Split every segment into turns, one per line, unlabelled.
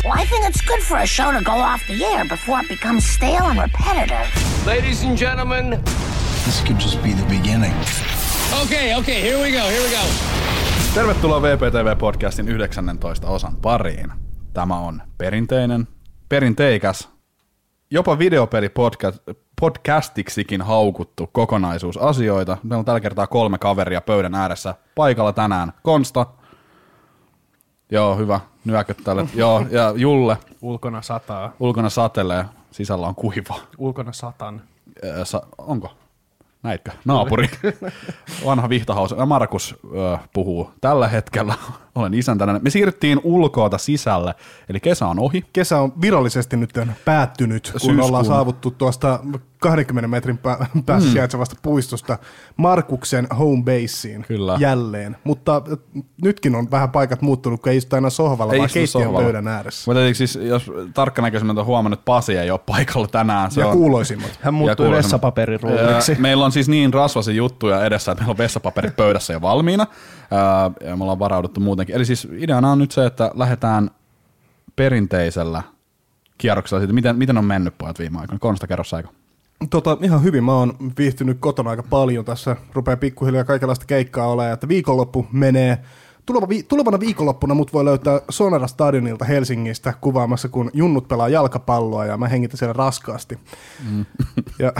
Well, I think it's good for a show to go off the air before it becomes stale and repetitive.
Ladies and gentlemen.
This could just be the beginning.
Okay, here we go.
Tervetuloa VPTV-podcastin 19. osan pariin. Tämä on perinteikäs, jopa videopeli-podcastiksikin haukuttu kokonaisuus asioita. Meillä on tällä kertaa 3 kaveria pöydän ääressä paikalla tänään. Konsta. Joo, hyvä. Nyököt tälle. Joo, ja Julle.
Ulkona sataa.
Ulkona satelee. Sisällä on kuiva.
Ulkona satan.
Onko? Näitkö? Naapuri. Vanha vihtahausa. Ja Markus puhuu tällä hetkellä. Olen isäntänä. Me siirryttiin ulkoota sisälle, eli kesä on ohi.
Kesä on virallisesti nyt päättynyt, kun ollaan saavuttu tuosta 20 metrin päässä sijaitsevasta puistosta Markuksen home baseen jälleen. Mutta nytkin on vähän paikat muuttunut, kun ei istu aina sohvalla, vaan keittiön pöydän ääressä.
Mutta siis, jos tarkkanäköisemmät on huomannut, että Pasi ei ole paikalla tänään.
Ja kuuloisimmat.
Hän muuttui vessapaperirulliksi.
Meillä on siis niin rasvaisia juttuja edessä, että meillä on vessapaperi pöydässä jo valmiina. Ja me ollaan varauduttu muutenkin. Eli siis ideana on nyt se, että lähdetään perinteisellä kierroksella siitä, miten on mennyt pojat viime aikoina. Konsta, kerro Saiko.
Ihan hyvin. Mä oon viihtynyt kotona aika paljon. Tässä rupeaa pikkuhiljaa kaikenlaista keikkaa olemaan, että viikonloppu menee. Tulevana viikonloppuna mut voi löytää Sonera Stadionilta Helsingistä kuvaamassa, kun junnut pelaa jalkapalloa ja mä hengitän siellä raskaasti. Ja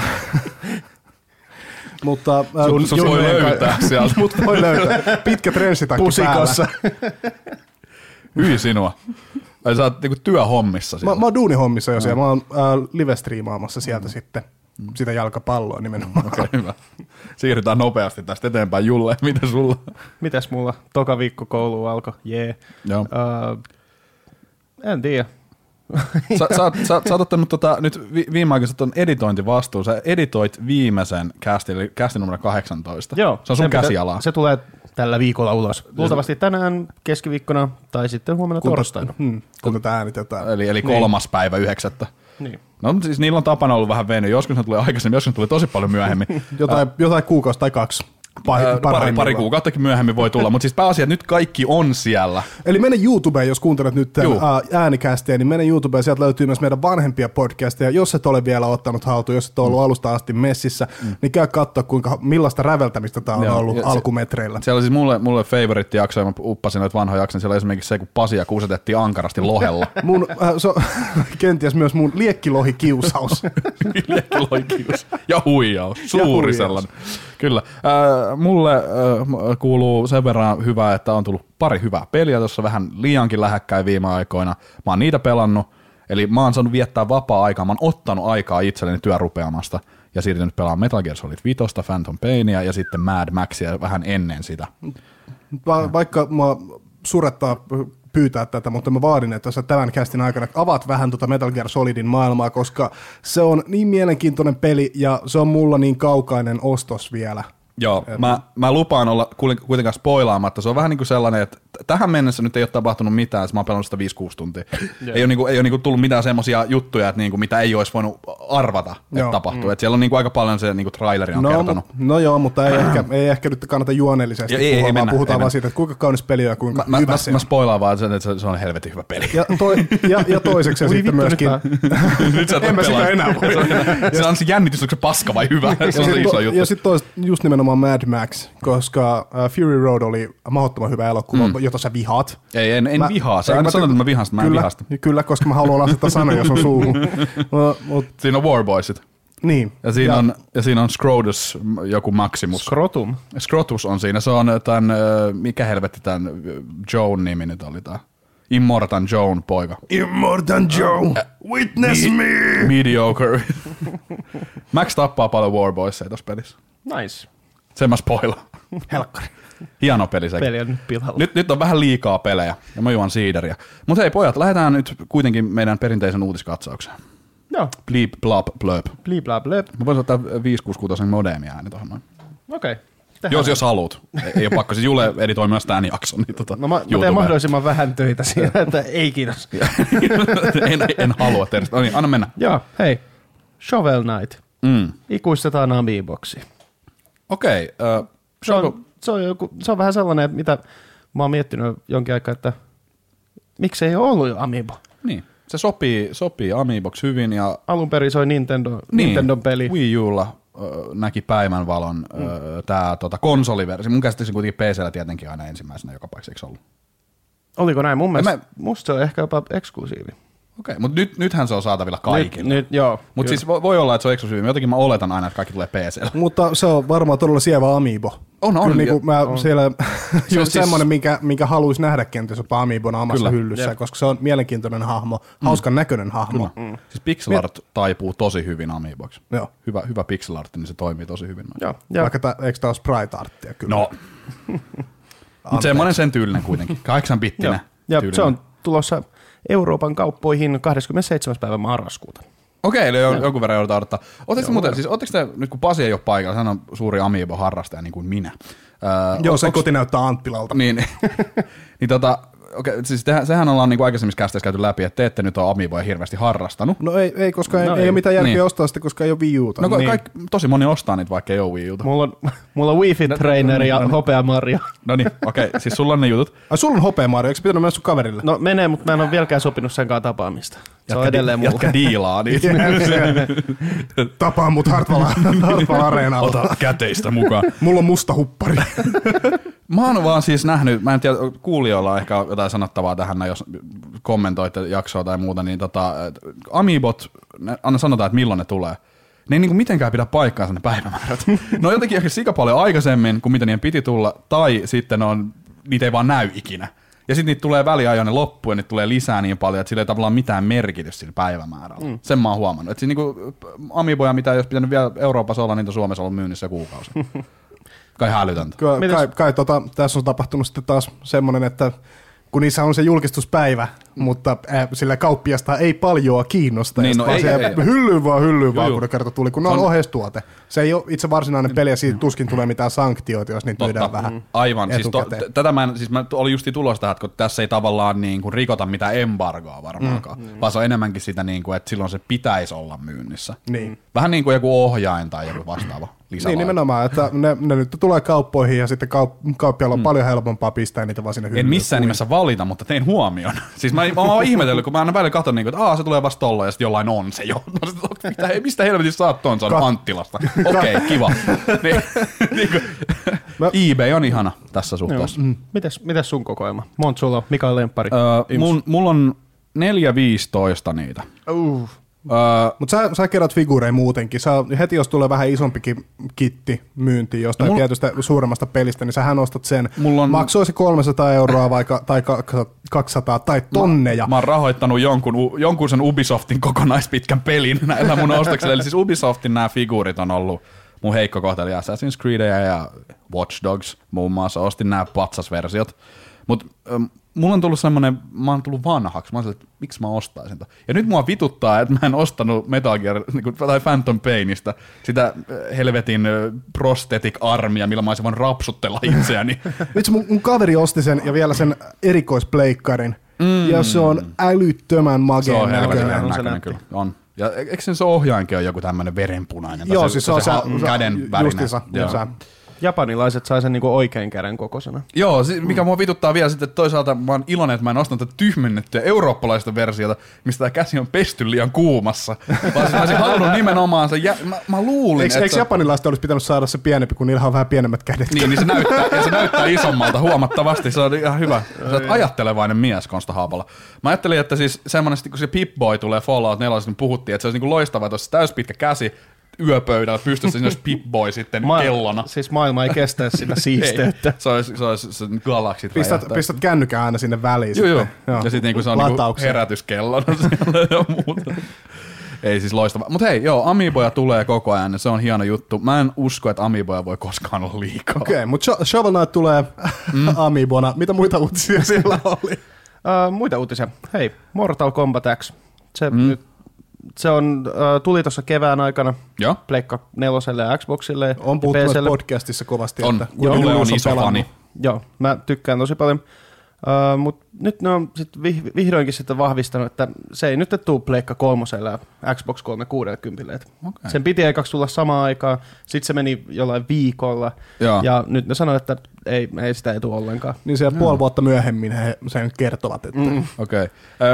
mutta
Sut voi löytää sieltä.
Mut voi löytää. Pitkä trenssitakki
pusikossa.
päällä.
Sinua. Ai sä oot niinku työhommissa siellä.
Mä oon duunihommissa jo siellä. Mä oon live-striimaamassa sieltä sitten sitä jalkapalloa nimenomaan.
Okei, hyvä. Siirrytään nopeasti tästä eteenpäin. Julle, miten sulla?
Mitäs mulla? Toka viikko koulu alkoi.
Joo.
En tiedä.
Sä oot ottanut nyt viime aikoina tuon editointivastuun. Sä editoit viimeisen castin numero 18.
Joo.
Se on sun käsialaa.
Se tulee tällä viikolla ulos. Luultavasti tänään keskiviikkona tai sitten huomenna torstaina.
Kun tätä äänitetään.
Eli 3. päivä 9.
Niin.
No siis niillä on tapana ollut vähän venyä. Joskus ne tulee aikaisemmin, joskus ne tulee tosi paljon myöhemmin.
jotain kuukausi tai 2.
Pari kuukauttakin myöhemmin voi tulla, mutta siis pääasia, että nyt kaikki on siellä.
Eli mene YouTubeen, jos kuuntelet nyt äänikästiä, niin mene YouTubeen, sieltä löytyy myös meidän vanhempia podcasteja. Jos et ole vielä ottanut haltuun, jos et ole ollut alusta asti messissä, niin käy katsoa, millaista räveltämistä tämä on ollut alkumetreillä.
Siellä on siis mulle favorite-jakso, ja mä uppasin noita vanhoja jaksoja, siellä on esimerkiksi se, kun Pasia kuusetettiin ankarasti lohella.
Kenties myös mun liekkilohikiusaus.
Liekkilohikiusaus. Ja huijaus. Suuri sellainen. Kyllä. Mulle kuuluu sen verran hyvää, että on tullut pari hyvää peliä, tuossa vähän liiankin lähekkäin viime aikoina. Mä oon niitä pelannut, eli mä oon saanut viettää vapaa-aikaa, mä oon ottanut aikaa itselleni työrupeamasta ja siirtynyt pelaamaan Metal Gear Solid 5, Phantom Painia ja sitten Mad Maxia vähän ennen sitä.
Vaikka mä surettaa pyytää tätä, mutta mä vaadin, että sä tämän castin aikana avaat vähän Metal Gear Solidin maailmaa, koska se on niin mielenkiintoinen peli ja se on mulla niin kaukainen ostos vielä.
Joo, mä lupaan olla kuitenkaan spoilaamatta. Se on vähän niin kuin sellainen, että tähän mennessä nyt ei ole tapahtunut mitään, että mä oon pelannut sitä 5-6 tuntia. Ei ole tullut mitään semmoisia juttuja, että mitä ei olisi voinut arvata, että tapahtuu. Että siellä on aika paljon se traileri on kertonut.
No joo, mutta ei ehkä nyt kannata juonellisesti puhua, vaan puhutaan vaan siitä, että kuinka kaunis peli on ja kuinka hyvä se on.
Mä spoilaan vaan sen, että se on helvetin hyvä peli.
Ja toiseksi sitten myöskin.
Nyt sä et pelaa enää voi. Se on se jännitys, onko se paska vai hyvä. Se on se iso juttu.
Ja sitten just nimenomaan Mad Max, koska Fury Road oli mahdottoman hyvä elokuva, jota sä vihaat.
En vihaa. Sä aina sanot, että mä vihastan, mä en vihasta.
Kyllä, koska mä haluan asettaa sanoja sun suuhun.
Siinä on Warboysit.
Niin.
Ja siinä on Scrotus, joku Maximus. Scrotus on siinä. Se on tämän, mikä helvetti tämän Joan nimi nyt oli tää? Immortan Joan poika.
Immortan Joe, witness me!
Mediocre. Max tappaa paljon Warboysia tossa pelissä.
Nice.
Sen mä spoilaan.
Helkkari.
Hieno peli sekin.
Peli on nyt pilalla.
Nyt on vähän liikaa pelejä ja mä juon siideriä. Mutta hei pojat, lähdetään nyt kuitenkin meidän perinteisen uutiskatsaukseen.
Joo.
Bleep, blab, blöp.
Bleep, blab, blöp.
Mä voisin ottaa 566 modeemi ääni tuohon noin.
Okei.
Jos haluat. Ei ole pakko. Siis Jule editoi myös tämän jakson. Niin
mä teen mahdollisimman vähän töitä siinä, että ei kiitos.
en halua tehdä. No niin, anna mennä.
Joo, hei. Shovel Knight. Ikuistetaan Amiiboksi.
Okei.
Se on vähän sellainen, mitä mä oon miettinyt jonkin aikaa, että miksei ole ollut jo Amiibo.
Niin. Se sopii Amiiboksi hyvin. Ja
Alun perin se oli Nintendon peli.
Wii Ulla näki päivänvalon tämä konsoliversio. Mun käsittääkseni kuitenkin PC:llä tietenkin aina ensimmäisenä joka paikassa, eikö ollut?
Oliko näin? Mun mielestä musta se on ehkä jopa eksklusiivi.
Okei, mutta nythän se on saatavilla kaikille.
Nyt joo.
Mutta siis voi olla, että se on eksklusiivi. Jotenkin mä oletan aina, että kaikki tulee PC:llä.
Mutta se on varmaan todella sievä Amiibo.
On.
Kyllä niin mä siellä just
siis
semmoinen, minkä haluaisi nähdä kenties jopa Amiibona omassa hyllyssä, koska se on mielenkiintoinen hahmo, hauskan näköinen hahmo.
Siis pixel art taipuu tosi hyvin Amiiboksi.
Joo.
Hyvä pixel art, niin se toimii tosi hyvin.
Joo.
Vaikka eikö tämä ole sprite arttia kyllä?
No, mutta semmoinen sen tyylinen kuitenkin. 8-bittinen.
Ja se on tulossa Euroopan kauppoihin 27. päivä marraskuuta.
Okei, eli jonkun verran joudutaan odottaa. Oletteko te, nyt kun Pasi ei ole paikalla, hän on suuri Amiibo-harrastaja niin kuin minä.
Joo, se koti näyttää Anttilalta.
Niin, siis sehän ollaan niin kuin aikaisemmissa kästeissä käyty läpi, että te ette nyt ole Amiiboja hirveästi harrastanut.
No ei koska ei ole mitään järkeä ostaa sitä, koska ei ole Wii Uta.
No tosi moni ostaa niitä, vaikka ei ole Wii Uta.
Mulla on Wii-Fit Trainer ja Hopea Mario.
No niin, okei, siis sulla on ne jutut.
Ai sulla on Hopea Mario, eikö pitänyt mennä sun kaverille?
No menee, mutta mä en ole vieläkään sopinut senkaan tapaamista. Se on edelleen mulla.
Jatka diilaa niitä.
Tapaa mut Hartwall Areenalla.
Ota käteistä mukaan.
Mulla on musta huppari.
Mä oon vaan siis nähnyt, mä en tiedä, kuulijoilla on ehkä jotain sanottavaa tähän, jos kommentoitte jaksoa tai muuta, niin Amiibot, anna sanotaan, että milloin ne tulee. Ne ei niinku mitenkään pidä paikkaansa ne päivämäärät. Ne on jotenkin ehkä sika paljon aikaisemmin, kuin mitä niiden piti tulla, tai sitten niitä ei vaan näy ikinä. Ja sitten niitä tulee väliajoin ne loppuun, ja niitä tulee lisää niin paljon, että sillä ei tavallaan mitään merkitystä sillä päivämäärällä. Sen mä oon huomannut. Että siis niinku Amiiboja, mitä ei olisi pitänyt vielä Euroopassa olla, niitä Suomessa ollut myynnissä kuukausi. Kai hälytöntä.
Kai tässä on tapahtunut sitten taas semmoinen, että kun niissä on se julkistuspäivä, mutta sillä kauppiasta ei paljoa kiinnosta.
Niin,
hyllyyn vaan, kun ne kerta tuli, kun ne on oheistuote. Se ei ole itse varsinainen peli, ja siitä tuskin tulee mitään sanktioita, jos niitä myydään vähän
aivan.
etukäteen.
Mä olin justiin tulossa tähän, kun tässä ei tavallaan niin kuin rikota mitään embargoa varmaankaan, vaan se on enemmänkin sitä, niin kuin, että silloin se pitäisi olla myynnissä.
Niin.
Vähän niin kuin joku ohjain tai joku vastaava lisälaite.
Niin nimenomaan, että ne nyt tulee kauppoihin, ja sitten kauppialla on paljon helpompaa pistää niitä vaan sinne hyllyyn.
En missään nimessä valita, mutta tein huomioon. Siis mä oon ihmetellyt, kun mä aina välillä katson, että se tulee vasta tolla, ja sitten jollain on se jo. Mistä helvetistä saat ton? Se on Anttilasta. Okei, kiva. eBay on ihana tässä suhteessa.
Mites sun kokoelma? Monta sulla on? Mikä on lemppari?
Mulla on 4-15 niitä.
Mutta sä kerät figuureja muutenkin. Heti jos tulee vähän isompikin kitti myyntiin jostain tietystä suuremmasta pelistä, niin sähän ostat sen. Maksoisi 300 euroa vaikka, tai 200 tai tonneja.
Mä oon rahoittanut jonkun sen Ubisoftin kokonaispitkän pelin näillä mun ostoksilla. Eli siis Ubisoftin nämä figuurit on ollut mun heikko kohta, eli Assassin's Creed ja Watch Dogs muun muassa. Ostin nämä patsasversiot. Mutta mulla on tullut semmoinen, mä oon tullut vanhaksi, mä oon että miksi mä ostaisin sitä. Ja nyt mua vituttaa, että mä en ostanut Metal Gear tai Phantom Painista sitä helvetin prosthetic armia, millä mä olisin voinut rapsuttella itseäni.
Vitsi, mun kaveri osti sen ja vielä sen erikoispleikkarin, ja se on älyttömän mageen näköinen.
Kyllä, on. Ja eikö se ohjainkin ole joku tämmöinen verenpunainen?
Joo, siis se on se
käden värinen.
Justiinsa.
Japanilaiset sai sen niinku oikein käden kokoisena.
Joo, mikä mua vituttaa vielä sitten, että toisaalta mä oon iloinen, että mä en ostanut tätä tyhmennettyä eurooppalaista versiota, mistä tämä käsi on pesty liian kuumassa. Vaan siis mä olisin halunnut nimenomaan sen, mä luulin,
eikö japanilaista olisi pitänyt saada se pienempi, kun niillä on vähän pienemmät kädet?
Niin se näyttää isommalta huomattavasti, se on ihan hyvä. Sä oot ajattelevainen mies, Konsta Haapala. Mä ajattelin, että siis semmoinen, kun se Pip-Boy tulee Fallout 4, niin puhuttiin, että se olisi niin kuin loistava, että olisi täyspitkä käsi, yöpöydällä pystyssä siinä olisi Pip-Boy sitten kellona.
Siis maailma ei kestä sitä siisteyttä.
Se olisi galaksit
pistät kännykän aina sinne väliin.
Joo. Ja sitten niinku se on niinku herätyskellona ja muuta. Ei siis loistava. Mutta hei, Amiiboja tulee koko ajan, se on hieno juttu. Mä en usko, että Amiiboja voi koskaan olla liikaa.
Okei, mutta Shovel Knight tulee Amiibona. Mitä muita uutisia siellä oli?
Muita uutisia. Hei, Mortal Kombat X. Se tuli tuossa kevään aikana Pleikka 4:lle ja Xboxille.
On puhuttu podcastissa kovasti.
On,
että
Julle on iso fani.
Joo, mä tykkään tosi paljon. Mutta nyt ne on sit vihdoinkin sitten vahvistanut, että se ei nyt tule Pleikka 3:lle ja Xbox 360. Okay. Sen piti ekaksi tulla samaan aikaan, sitten se meni jollain viikolla, ja nyt ne sanoo, että ei sitä ei tule ollenkaan.
Niin siellä puoli vuotta myöhemmin he sen kertovat. Että...
Okei.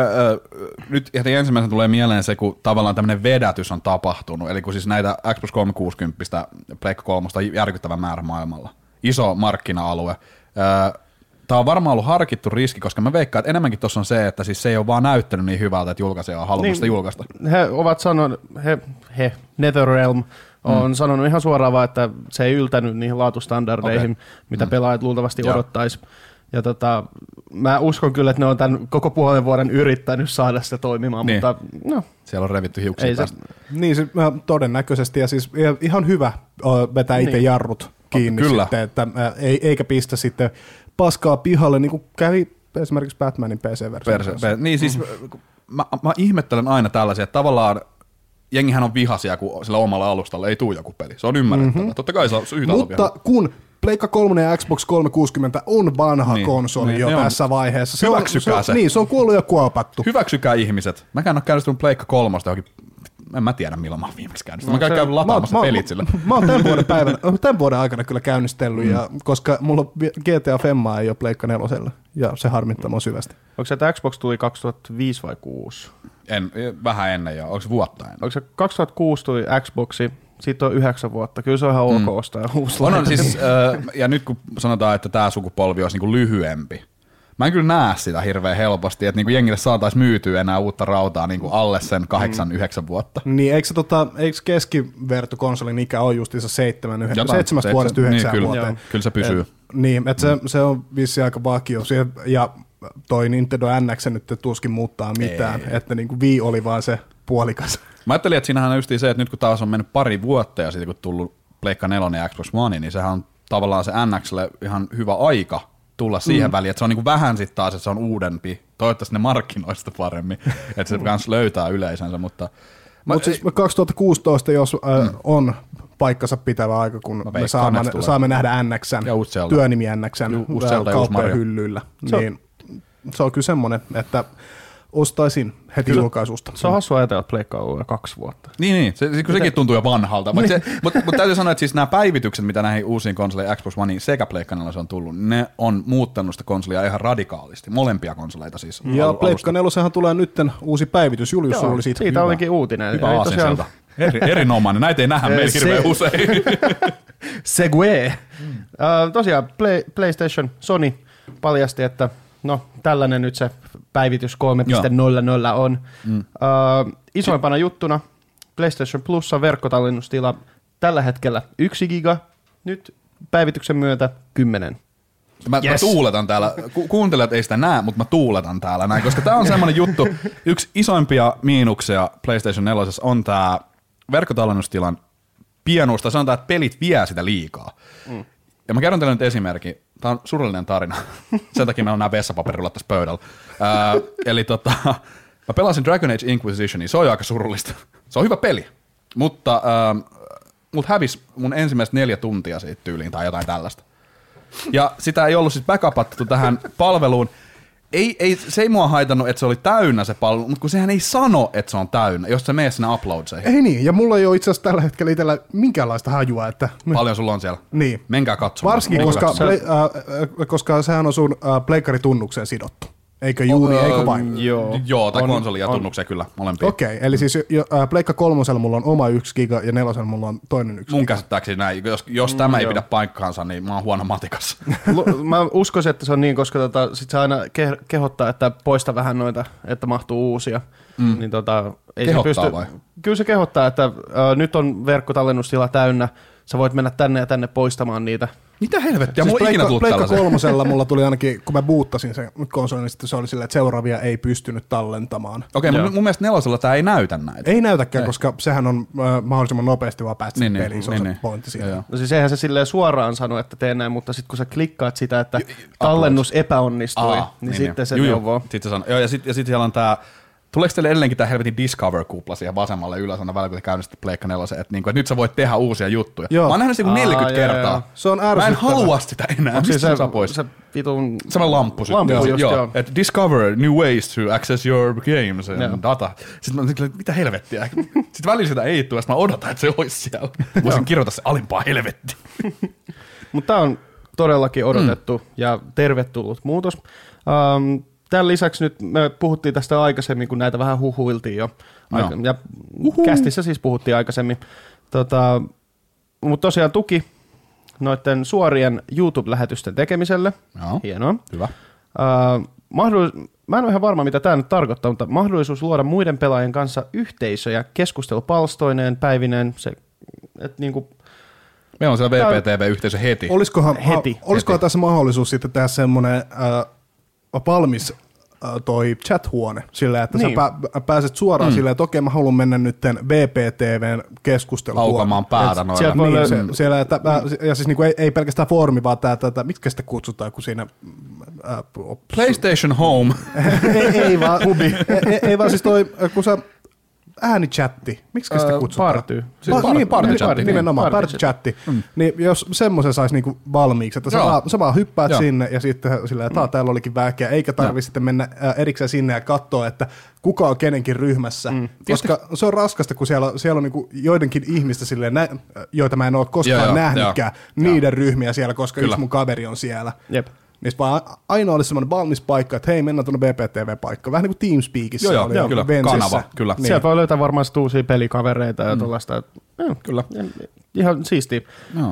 Nyt heti ensimmäisenä tulee mieleen se, kun tavallaan tämmöinen vedätys on tapahtunut, eli kun siis näitä Xbox 360 Pleikka 3 on järkyttävä määrä maailmalla. Iso markkina-alue. Tämä on varmaan ollut harkittu riski, koska mä veikkaan, että enemmänkin tuossa on se, että siis se ei ole vaan näyttänyt niin hyvältä, että julkaisija on halunnut sitä julkaista.
He ovat sanoneet, NetherRealm on sanonut ihan suoraan vaan, että se ei yltänyt niihin laatustandardeihin, mitä pelaajat luultavasti odottaisi. Ja mä uskon kyllä, että ne on tämän koko puolen vuoden yrittänyt saada sitä toimimaan, mutta no.
Siellä on revitty hiuksia tästä.
Niin, se, todennäköisesti, ja siis ihan hyvä vetää itse jarrut kiinni sitten, että eikä pistä sitten paskaa pihalle, niin kuin kävi esimerkiksi Batmanin PC-versiossa.
Niin siis mä ihmettelen aina tällaisia, että tavallaan jengihän on vihaisia, kun sillä omalla alustalla ei tule joku peli. Se on ymmärrettävää. Totta kai se on syytä olla
Mutta kun Pleikka 3 ja Xbox 360 on vanha konsoli jo tässä vaiheessa.
Hyväksykää se.
Niin, se on kuollut ja kuopattu.
Hyväksykää ihmiset. Mäkään ole käynnistänyt Pleikka 3 johonkin. En mä tiedä, milloin mä oon viimeksi käynnistänyt. Mä käyn lataamassa pelit sillä.
Mä oon tämän vuoden aikana kyllä käynnistellyt, ja koska mulla on GTA Femmaa ei ole Pleikka 4, ja se harmittaa mua syvästi.
Onko se, että Xbox tuli 2005 vai 2006?
Vähän ennen jo. Onko se vuotta ennen?
Onko se 2006 tuli Xboxi, siitä on 9 vuotta. Kyllä se on ihan ok ostaa uusi laite.
Siis, ja nyt kun sanotaan, että tämä sukupolvi olisi niinku lyhyempi, mä en kyllä näe sitä hirveän helposti, että niinku jengille saataisiin myytyä enää uutta rautaa niinku alle sen 8-9 vuotta.
Niin, eikö keskivertokonsolin ikä ole justiinsa 7 vuodesta 9 vuoteen?
Kyllä se pysyy.
Niin, että se on vissiin aika vakio. Ja toi Nintendo NX nyt tuskin muuttaa mitään, että niinku Wii oli vaan se puolikas.
Mä ajattelin, että siinähän on justiin se, että nyt kun taas on mennyt pari vuotta ja sitten kun tullut Pleikka 4 ja Xbox One, niin sehän on tavallaan se NXlle ihan hyvä aika tulla siihen väliin, että se on niin kuin vähän sitten taas, että se on uudempi. Toivottavasti ne markkinoista paremmin, että se kans löytää yleisönsä, mutta
siis 2016, jos on paikkansa pitävä aika, kun me saamme nähdä NX:n, työnimi NX:n kauppojen hyllyillä, niin se on kyllä semmoinen, että ostaisin heti julkaisusta.
Se on hassua ajatella, että Pleikka on 2 vuotta.
Niin, sekin tuntuu jo vanhalta. Mutta täytyy sanoa, että siis nämä päivitykset, mitä näihin uusiin konsoleihin, Xbox Oneiin sekä Pleikka 4 on tullut, ne on muuttanut sitä konsolia ihan radikaalisti. Molempia konsoleita siis.
Ja Pleikka 4 tulee nytten uusi päivitys. Julius oli siitä
olikin uutinen.
Hyvä aasinsilta. Erinomainen. Näitä ei nähdä meillä hirveän usein.
Segue. Tosiaan PlayStation, Sony paljasti, että no, tällainen nyt se päivitys 3.00 on. Isoimpana juttuna PlayStation Plussa verkkotallennustila tällä hetkellä 1 giga, nyt päivityksen myötä 10.
Mä tuuletan täällä, kuuntelijat ei sitä näe, mutta mä tuuletan täällä näin, koska tää on semmoinen juttu, yksi isoimpia miinuksia PlayStation 4 on tää verkkotallennustilan pienuus, tai sanotaan, että pelit vie sitä liikaa. Ja mä kerron teille nyt esimerkin. Tämä on surullinen tarina. Sen takia meillä on nämä vessapaperirulat tässä pöydällä. Eli mä pelasin Dragon Age Inquisitionia. Se on jo aika surullista. Se on hyvä peli. Mutta mut hävisi mun ensimmäiset 4 tuntia siitä tyyliin tai jotain tällaista. Ja sitä ei ollut siis backupattu tähän palveluun. Se ei mua haitannut, että se oli täynnä se palvelu, mutta kun sehän ei sano, että se on täynnä, jos se menee sinne uploadseihin.
Ei niin, ja mulla ei ole itse asiassa tällä hetkellä itsellä minkäänlaista hajua, että...
Paljon sulla on siellä?
Niin.
Menkää katsomaan.
Varsinkin, koska sehän on sun pleikkaritunnukseen sidottu. Eikö juuri, eikö vain?
Joo, tai konsoli ja tunnukseen kyllä, molempia.
Okei, eli siis Pleikka 3 mulla on oma 1 giga ja 4 mulla on toinen 1 giga.
Mun käsittääkseni näin, jos tämä ei pidä paikkaansa, niin mä oon huono matikassa.
Mä uskoisin, että se on niin, koska sit se aina kehottaa, että poista vähän noita, että mahtuu uusia. Niin ei
kehottaa
se pysty.
Vai?
Kyllä se kehottaa, että nyt on verkkotallennustila täynnä, sä voit mennä tänne ja tänne poistamaan niitä.
Mitä helvettiä?
Siis
Mulla ikinä tullut
tällaisen. Pleikka 3 mulla tuli ainakin, kun mä boottasin sen konsolin, niin sitten se oli silleen, että seuraavia ei pystynyt tallentamaan.
Okei, mun mielestä 4 tää ei näytä näitä.
Ei näytäkään, koska sehän on mahdollisimman nopeasti vaan päästä sen peliin, se on se pointti siinä.
No siis eihän se silleen suoraan sano, että tee näin, mutta sitten kun sä klikkaat sitä, että tallennus epäonnistui, niin sitten se neuvoo.
Sitten se sanoo. Ja sitten siellä on tää tuleeko teille edelleenkin tämä helvetin Discover-kupla siihen vasemmalle ylös aina välillä, kun te käynnistätte Pleikka 4, että nyt sä voit tehdä uusia juttuja.
Joo.
Mä oon nähnyt sen 40 kertaa.
Joo. Se on
mä en
ärsyttävää.
halua sitä enää. Mistä se saa pois?
Se vitun...
Semmoinen lamppu.
Joo.
Että discover new ways to access your games and data. Sitten mä olin, mitä helvettiä? Sitten välillä sitä ei tule, mä odotan, että se olisi siellä. Voisin kirjoittaa se alimpaa helvettiä.
Mutta tämä on todellakin odotettu ja tervetullut muutos. Tämän lisäksi nyt me puhuttiin tästä aikaisemmin, kun näitä vähän huhuiltiin jo. Ja kästissä siis puhuttiin aikaisemmin. Mutta tosiaan tuki noiden suorien YouTube-lähetysten tekemiselle.
Joo.
Hienoa.
Hyvä.
Mä en ole ihan varma, mitä tämä nyt tarkoittaa, mutta mahdollisuus luoda muiden pelaajien kanssa yhteisöjä keskustelupalstoineen, päivineen. Niinku,
meillä on siellä VPTV-yhteisö heti.
Olisikohan tässä mahdollisuus sitten tehdä semmoinen valmis toi chat-huone silleen, että
niin.
sä pääset suoraan silleen, että okei, mä haluan mennä nytten VPTVn keskusteluhuone.
Laukamaan päätä noilla.
Niin, siellä, ja siis niinku ei pelkästään foorumi, vaan mitkä sitä kutsutaan, kun siinä...
PlayStation Home.
ei vaan siis toi, kun sä äänichatti, miksi sitä kutsutaan?
Party.
Party-chatti, nimenomaan, party-chatti. Niin jos semmoisen saisi niinku valmiiksi, että sä vaan hyppäät sinne ja sitten silleen, että täällä olikin väkeä, eikä tarvitse sitten mennä erikseen sinne ja katsoa, että kuka on kenenkin ryhmässä, koska se on raskasta, kun siellä on niinku joidenkin ihmistä silleen, joita mä en ole koskaan nähnytkään, niiden ryhmiä siellä, koska yksi mun kaveri on siellä.
Jep.
Niin vaan ainoa olisi semmoinen valmis paikka, että hei, mennään tuonne VPTV-paikkaan. Vähän niin kuin TeamSpeakissa oli
kyllä.
Vensissä.
Kanava, kyllä.
Niin.
Sieltä voi löytää varmaan uusia pelikavereita ja tuollaista.
Kyllä.
Ihan siistiä.
Joo.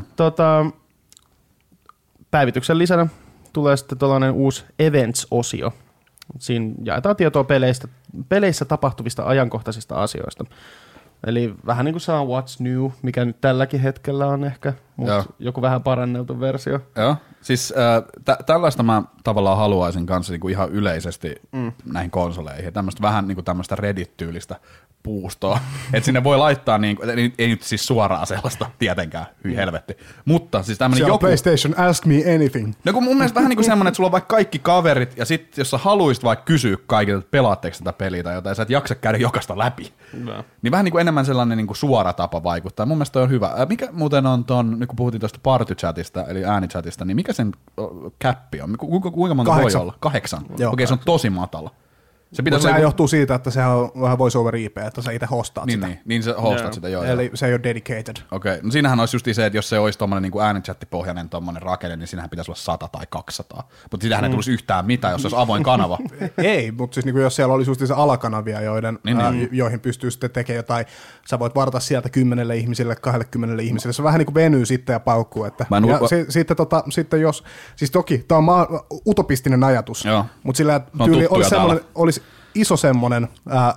Päivityksen lisänä tulee sitten tuollainen uusi Events-osio. Siinä jaetaan tietoa peleissä tapahtuvista ajankohtaisista asioista. Eli vähän niin kuin saa What's New, mikä nyt tälläkin hetkellä on ehkä, mutta joku vähän paranneltu versio.
Joo, siis tällaista mä tavallaan haluaisin kanssa niinku ihan yleisesti näihin konsoleihin. Tämmöistä vähän niinku tämmöistä Reddit-tyylistä puustoa. Että sinne voi laittaa, niinku, ei nyt siis suoraan sellaista tietenkään, hyi helvetti. Mutta siis tämmöinen joku...
PlayStation, ask me anything.
No kun mun mielestä vähän niin kuin semmoinen, että sulla on vaikka kaikki kaverit, ja sitten jos sä haluisit vaikka kysyä kaikilta, että pelaatteko tätä peliä tai jotain, ja sä et jaksa käydä jokaista läpi. No. Niin vähän niin kuin enemmän sellainen niin kuin suora tapa vaikuttaa. Mun mielestä toi on hyvä. Mikä muuten on ton, nyt kun puhuttiin tuosta party-chatista, eli äänichatista, niin mikä sen käppi on? Kuinka monta
8.
voi olla? 8.
Joo,
okei, se on tosi matala.
Sehän johtuu siitä, että sehän on vähän voice over IP, että sä itse hostaat sitä.
Niin sä hostaat sitä, joo.
Eli se ei ole dedicated.
Okei, no siinähän olisi just se, että jos se olisi tommonen niin äänichattipohjainen tommonen rakenne, niin siinähän pitäisi olla 100 tai 200. Mutta sitähän ei tulisi yhtään mitään, jos se olisi avoin kanava.
Ei, mutta siis niin jos siellä olisi just se alakanavia, joihin pystyy sitten tekemään jotain, sä voit varata sieltä 10 ihmisille, 20 ihmisille. Se vähän niin kuin venyy sitten ja paukkuu. Että. Sitten jos, siis toki, tämä on utopistinen ajatus, mutta sillä tyyli olisi iso semmoinen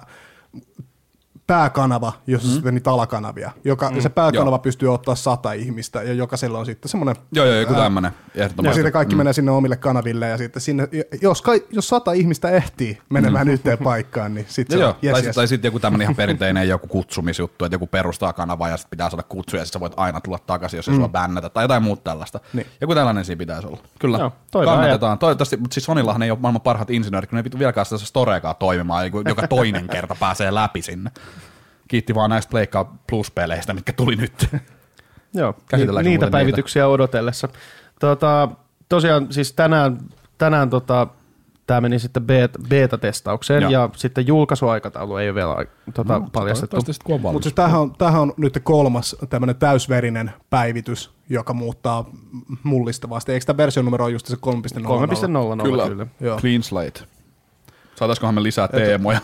pääkanava, jossa sitten niitä alakanavia, ja se pääkanava pystyy ottaa 100 ihmistä, ja jokaisella on sitten semmoinen...
joku tämmöinen.
Ja sitten kaikki menee sinne omille kanaville, ja sitten sinne, jos 100 ihmistä ehtii menemään yhteen paikkaan, niin sitten se on
Tai sitten joku tämmöinen ihan perinteinen joku kutsumisjuttu, että joku perustaa kanavaa, ja sitten pitää saada kutsuja, ja sitten sä voit aina tulla takaisin, jos ei sua bännätä, tai jotain muuta tällaista. Niin. Joku tällainen siinä pitäisi olla. Kyllä, kannatetaan. Toivottavasti, mutta siis Sonyllahan ei ole maailman parhaat insinöörit, kun ne ei vittu vieläkään sitä storeakaan toimimaan, joka toinen kerta pääsee läpi sinne. Kiitti vaan näistä Pleikka Plus-peleistä, mitkä tuli nyt.
Joo, niitä päivityksiä odotellessa. Tosiaan siis tänään tämä meni sitten beta-testaukseen, ja sitten julkaisuaikataulu ei ole vielä paljastettu.
Mutta siis tämähän on nyt 3. tämmöinen täysverinen päivitys, joka muuttaa mullistavasti. Eikö tämä versionumero ole just se 3.00?
3.00, kyllä.
Clean slate. Saataiskohan me lisää teemoja?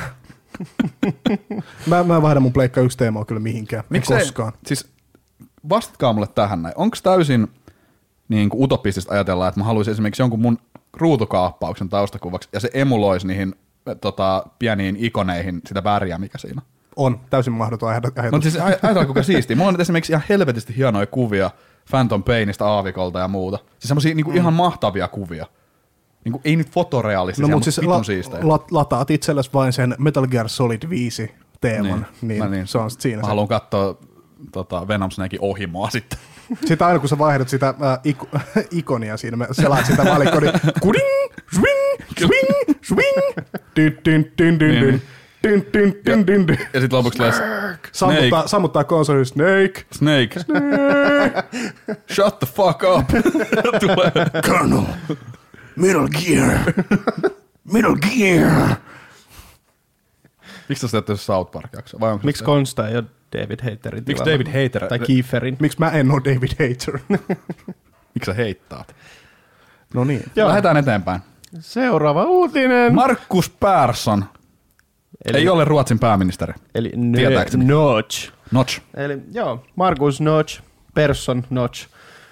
Mä vaihdan mun Pleikka 1 teemaa kyllä mihinkään.
Miksei?
Koskaan.
Siis vastatkaa mulle tähän näin. Onko täysin niin kuin utopistista ajatella, että mä haluaisin esimerkiksi jonkun mun ruutukaappauksen taustakuvaksi, ja se emuloisi niihin pieniin ikoneihin sitä väriä, mikä siinä
on. Täysin mahdoton ajatus.
No siis ajatellaan kuinka siistiä. Mulla on esimerkiksi ihan helvetisti hienoja kuvia Phantom Painista, aavikolta ja muuta. Siis semmosia niin kuin ihan mahtavia kuvia. Niin ei nyt fotorealistisia, mutta siis vitun siistejä.
Lataat itsellesi vain sen Metal Gear Solid 5 teeman, niin se on sitten siinä.
Mä haluan katsoa Venom Snakein ohimoa sitten.
Sitten aina kun sä vaihdat sitä ikonia siinä, me selaat sitä valikkoa, niin kuding, swing, swing, swing, dyn.
Ja sit lopuksi tulee
Sammuttaa konsoli, Snake.
Shut the fuck up. Tulee.
Colonel, Metal Gear.
Miksi tässä teette South Park-jakso?
Miksi Konsta ei ole David Haterin
Miksi
tilalla?
David Hater?
Tai Kieferin.
Miksi mä en ole David Hater?
Miksi sä heittaat?
No niin.
Joo.
Lähdetään eteenpäin.
Seuraava uutinen.
Markus Persson. Ei ole Ruotsin pääministeri.
Eli
Tietääkseni.
Notch. Eli joo, Markus Persson Notch.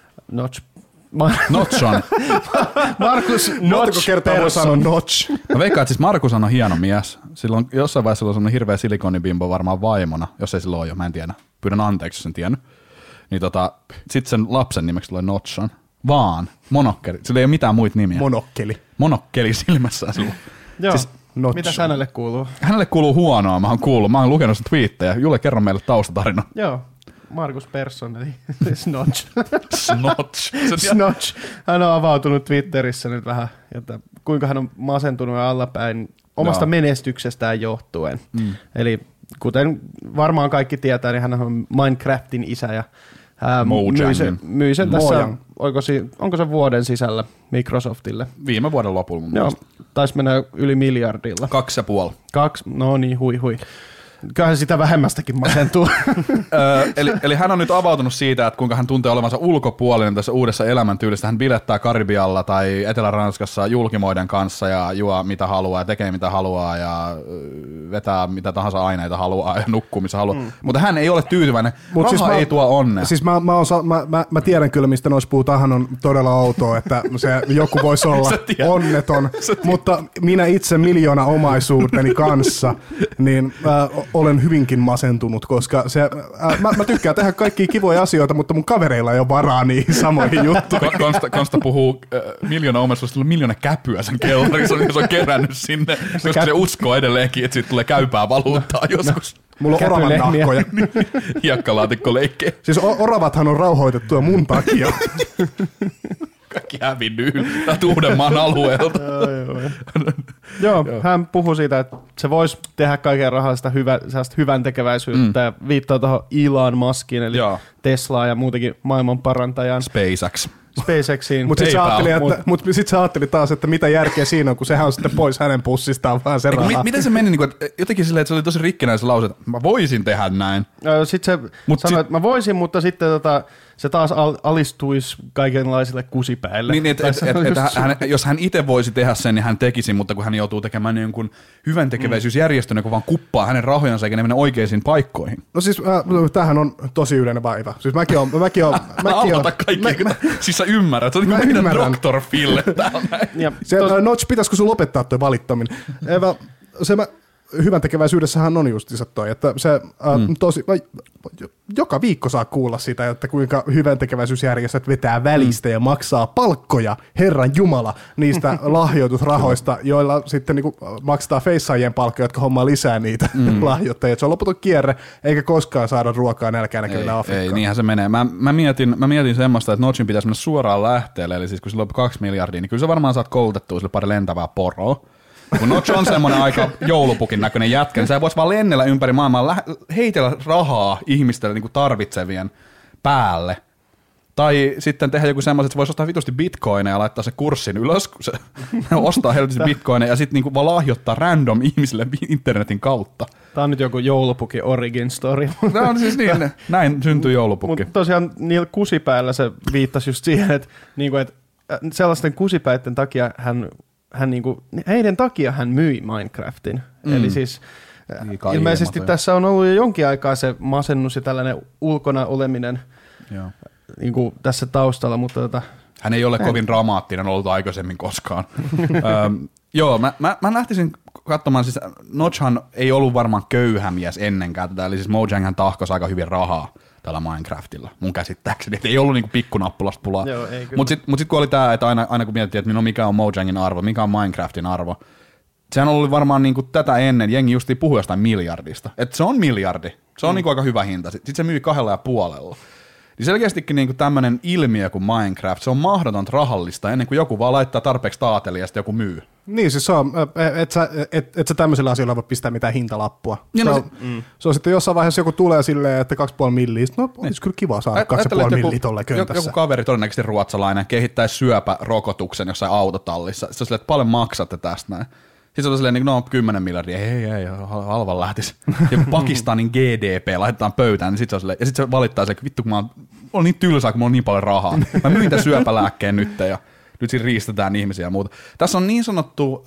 Notchon.
Markus
Montako kertaa voi sanoa
Persson.
Notch?
Mä veikkaan, että siis Markus on hieno mies. Silloin jossain vaiheessa on semmoinen hirveä silikonibimbo varmaan vaimona, jos ei silloin ole jo, mä en tiedä. Pyydän anteeksi, jos en tiennyt. Niin sit sen lapsen nimeksi tulee Notchon. Vaan monokkeli. Sillä ei ole mitään muita nimiä. Monokkeli silmässään silloin.
Joo.
Siis
Mitäs hänelle kuuluu?
Hänelle kuuluu huonoa, mä oon lukenut sen twiittejä. Julle, kerro meille taustatarina.
Joo. Markus Persson, eli Snotch.
Snotch.
Hän on avautunut Twitterissä nyt vähän, että kuinka hän on masentunut ja allapäin omasta menestyksestään johtuen. Eli kuten varmaan kaikki tietää, niin hän on Minecraftin isä ja myi sen tässä, onko se vuoden sisällä Microsoftille?
Viime vuoden lopulla mun mielestä.
Taisi mennä yli miljardilla.
2,5.
No niin, hui. Kyllähän sitä vähemmästäkin masentuu.
eli hän on nyt avautunut siitä, että kuinka hän tuntee olevansa ulkopuolinen tässä uudessa elämäntyylissä. Hän bilettää Karibialla tai Etelä-Ranskassa julkimoiden kanssa ja juo mitä haluaa ja tekee mitä haluaa ja vetää mitä tahansa aineita haluaa ja nukkuu missä haluaa. Mutta hän ei ole tyytyväinen. Raha siis ei tuo onnea.
Siis mä tiedän kyllä, mistä noissa puhutaan. Hän on todella outoa, että se joku voisi olla onneton. Mutta minä itse miljoona omaisuuteni kanssa, niin olen hyvinkin masentunut, koska mä tykkään tehdä kaikkia kivoja asioita, mutta mun kavereilla ei ole varaa niihin samoihin juttuihin.
Konsta puhuu miljoona omaisuudesta, miljoona käpyä sen kellarissa, se on kerännyt sinne, koska se uskoo edelleenkin, että siitä tulee käypää valuuttaa joskus.
Mulla on oravan nahkoja.
Hiekkalaatikkoleikkejä.
Siis oravathan on rauhoitettuja mun takia.
Kaikki hävinnyt Uudenmaan alueelta.
Joo, hän puhui siitä, että se voisi tehdä kaiken rahallista hyvän tekeväisyyttä ja viittaa tuohon Elon Muskiin, eli Teslaa ja muutenkin maailman parantajan. SpaceXiin.
Mutta sitten se ajatteli taas, että mitä järkeä siinä on, kun sehän on sitten pois hänen pussistaan vaan se raha.
Miten se meni? Niin kuin, jotenkin silleen, että se oli tosi rikkinäinen se lause, että mä voisin tehdä näin.
Sitten se sanoi, että mä voisin, mutta sitten se taas alistuisi kaikenlaisille kusipäille.
Niin, jos hän itse voisi tehdä sen, niin hän tekisi, mutta kun hän joutuu tekemään jonkun hyvän tekeväisyysjärjestön, joka vaan kuppaa hänen rahojansa eikä ne mene oikeisiin paikkoihin.
No siis tämähän on tosi yleinen vaiva. Siis mäkin on
siis sä ymmärrät, se on niin kuin meidän Dr. Phil täällä.
Notch, pitäisikö sun lopettaa toi valittaminen? Hyvän tekeväisyydessähän on justiinsa toi, että se joka viikko saa kuulla sitä, että kuinka hyvän tekeväisyysjärjestöt vetää välistä ja maksaa palkkoja, Herran Jumala, niistä lahjoitusrahoista, joilla sitten niinku maksetaan feissaajien palkkoja, jotka hommaa lisää niitä lahjoittajia. Se on loputon kierre, eikä koskaan saada ruokaa nälkään näkyvillä Afrikkaan.
Ei, niinhän se menee. Mä mietin semmoista, että Notchin pitäisi mennä suoraan lähteelle, eli siis kun sillä on 2 miljardia, niin kyllä sä varmaan saat koulutettua sille pari lentävää poroa. Kun Notch on semmoinen aika joulupukin näköinen jätkä, niin sä voisi vaan lennellä ympäri maailmaa, heitellä rahaa ihmisten niin kuin tarvitsevien päälle. Tai sitten tehdä joku semmoinen, että se voisi ostaa vitusti bitcoineja ja laittaa se kurssin ylös, kun se ostaa helvetin bitcoineja ja sitten niin vaan lahjoittaa random ihmisille internetin kautta.
Tämä on nyt joku joulupuki origin story.
Tämä on siis niin, näin syntyy joulupukki.
Mutta tosiaan niillä kusipäillä se viittasi just siihen, että sellaisten kusipäiden takia hän heidän takia hän myi Minecraftin. Eli siis ilmeisesti tässä on ollut jo jonkin aikaa se masennus ja tällainen ulkona oleminen tässä taustalla, mutta
hän ei ole kovin dramaattinen ollut aikaisemmin koskaan. Joo, mä lähtisin katsomaan, siis Notchhan ei ollut varmaan köyhä mies ennenkään tätä, eli siis Mojanghan tahkosi aika hyvin rahaa tällä Minecraftilla, mun käsittääkseni. Et ei ollut niinku pikkunappulasta pulaa. Mutta sitten kun oli tämä, että aina kun miettii, että mikä on Mojangin arvo, mikä on Minecraftin arvo, sehän on ollut varmaan niinku tätä ennen, jengi justiin puhui jostain miljardista. Että se on miljardi, se on niinku aika hyvä hinta. Sitten se myi 2,5. Niin selkeästikin niinku tämmöinen ilmiö kuin Minecraft, se on mahdotonta rahallista ennen kuin joku vaan laittaa tarpeeksi taateli ja sitten joku myy.
Niin, siis se on, et sä tämmöisellä asioilla voi pistää mitään hintalappua. Se on sitten jossain vaiheessa joku tulee silleen, että 2,5 milliä, no olisi kyllä kiva saada 2,5 milliä tolle köntässä.
Joku kaveri, todennäköisesti ruotsalainen, kehittäisi syöpärokotuksen jossain autotallissa. Se on silleen, että paljon maksatte tästä näin. Sitten se on silleen, no 10 miljardia, ei, halvan lähtisi. Ja Pakistanin GDP laitetaan pöytään, niin sitten se on silleen, ja sitten se valittaa se, että vittu kun mä oon niin tylsää, kun mulla on niin paljon rahaa. Mä myin tämän syöpälääkkeen nyt ja nyt siinä riistetään ihmisiä ja muuta. Tässä on niin sanottu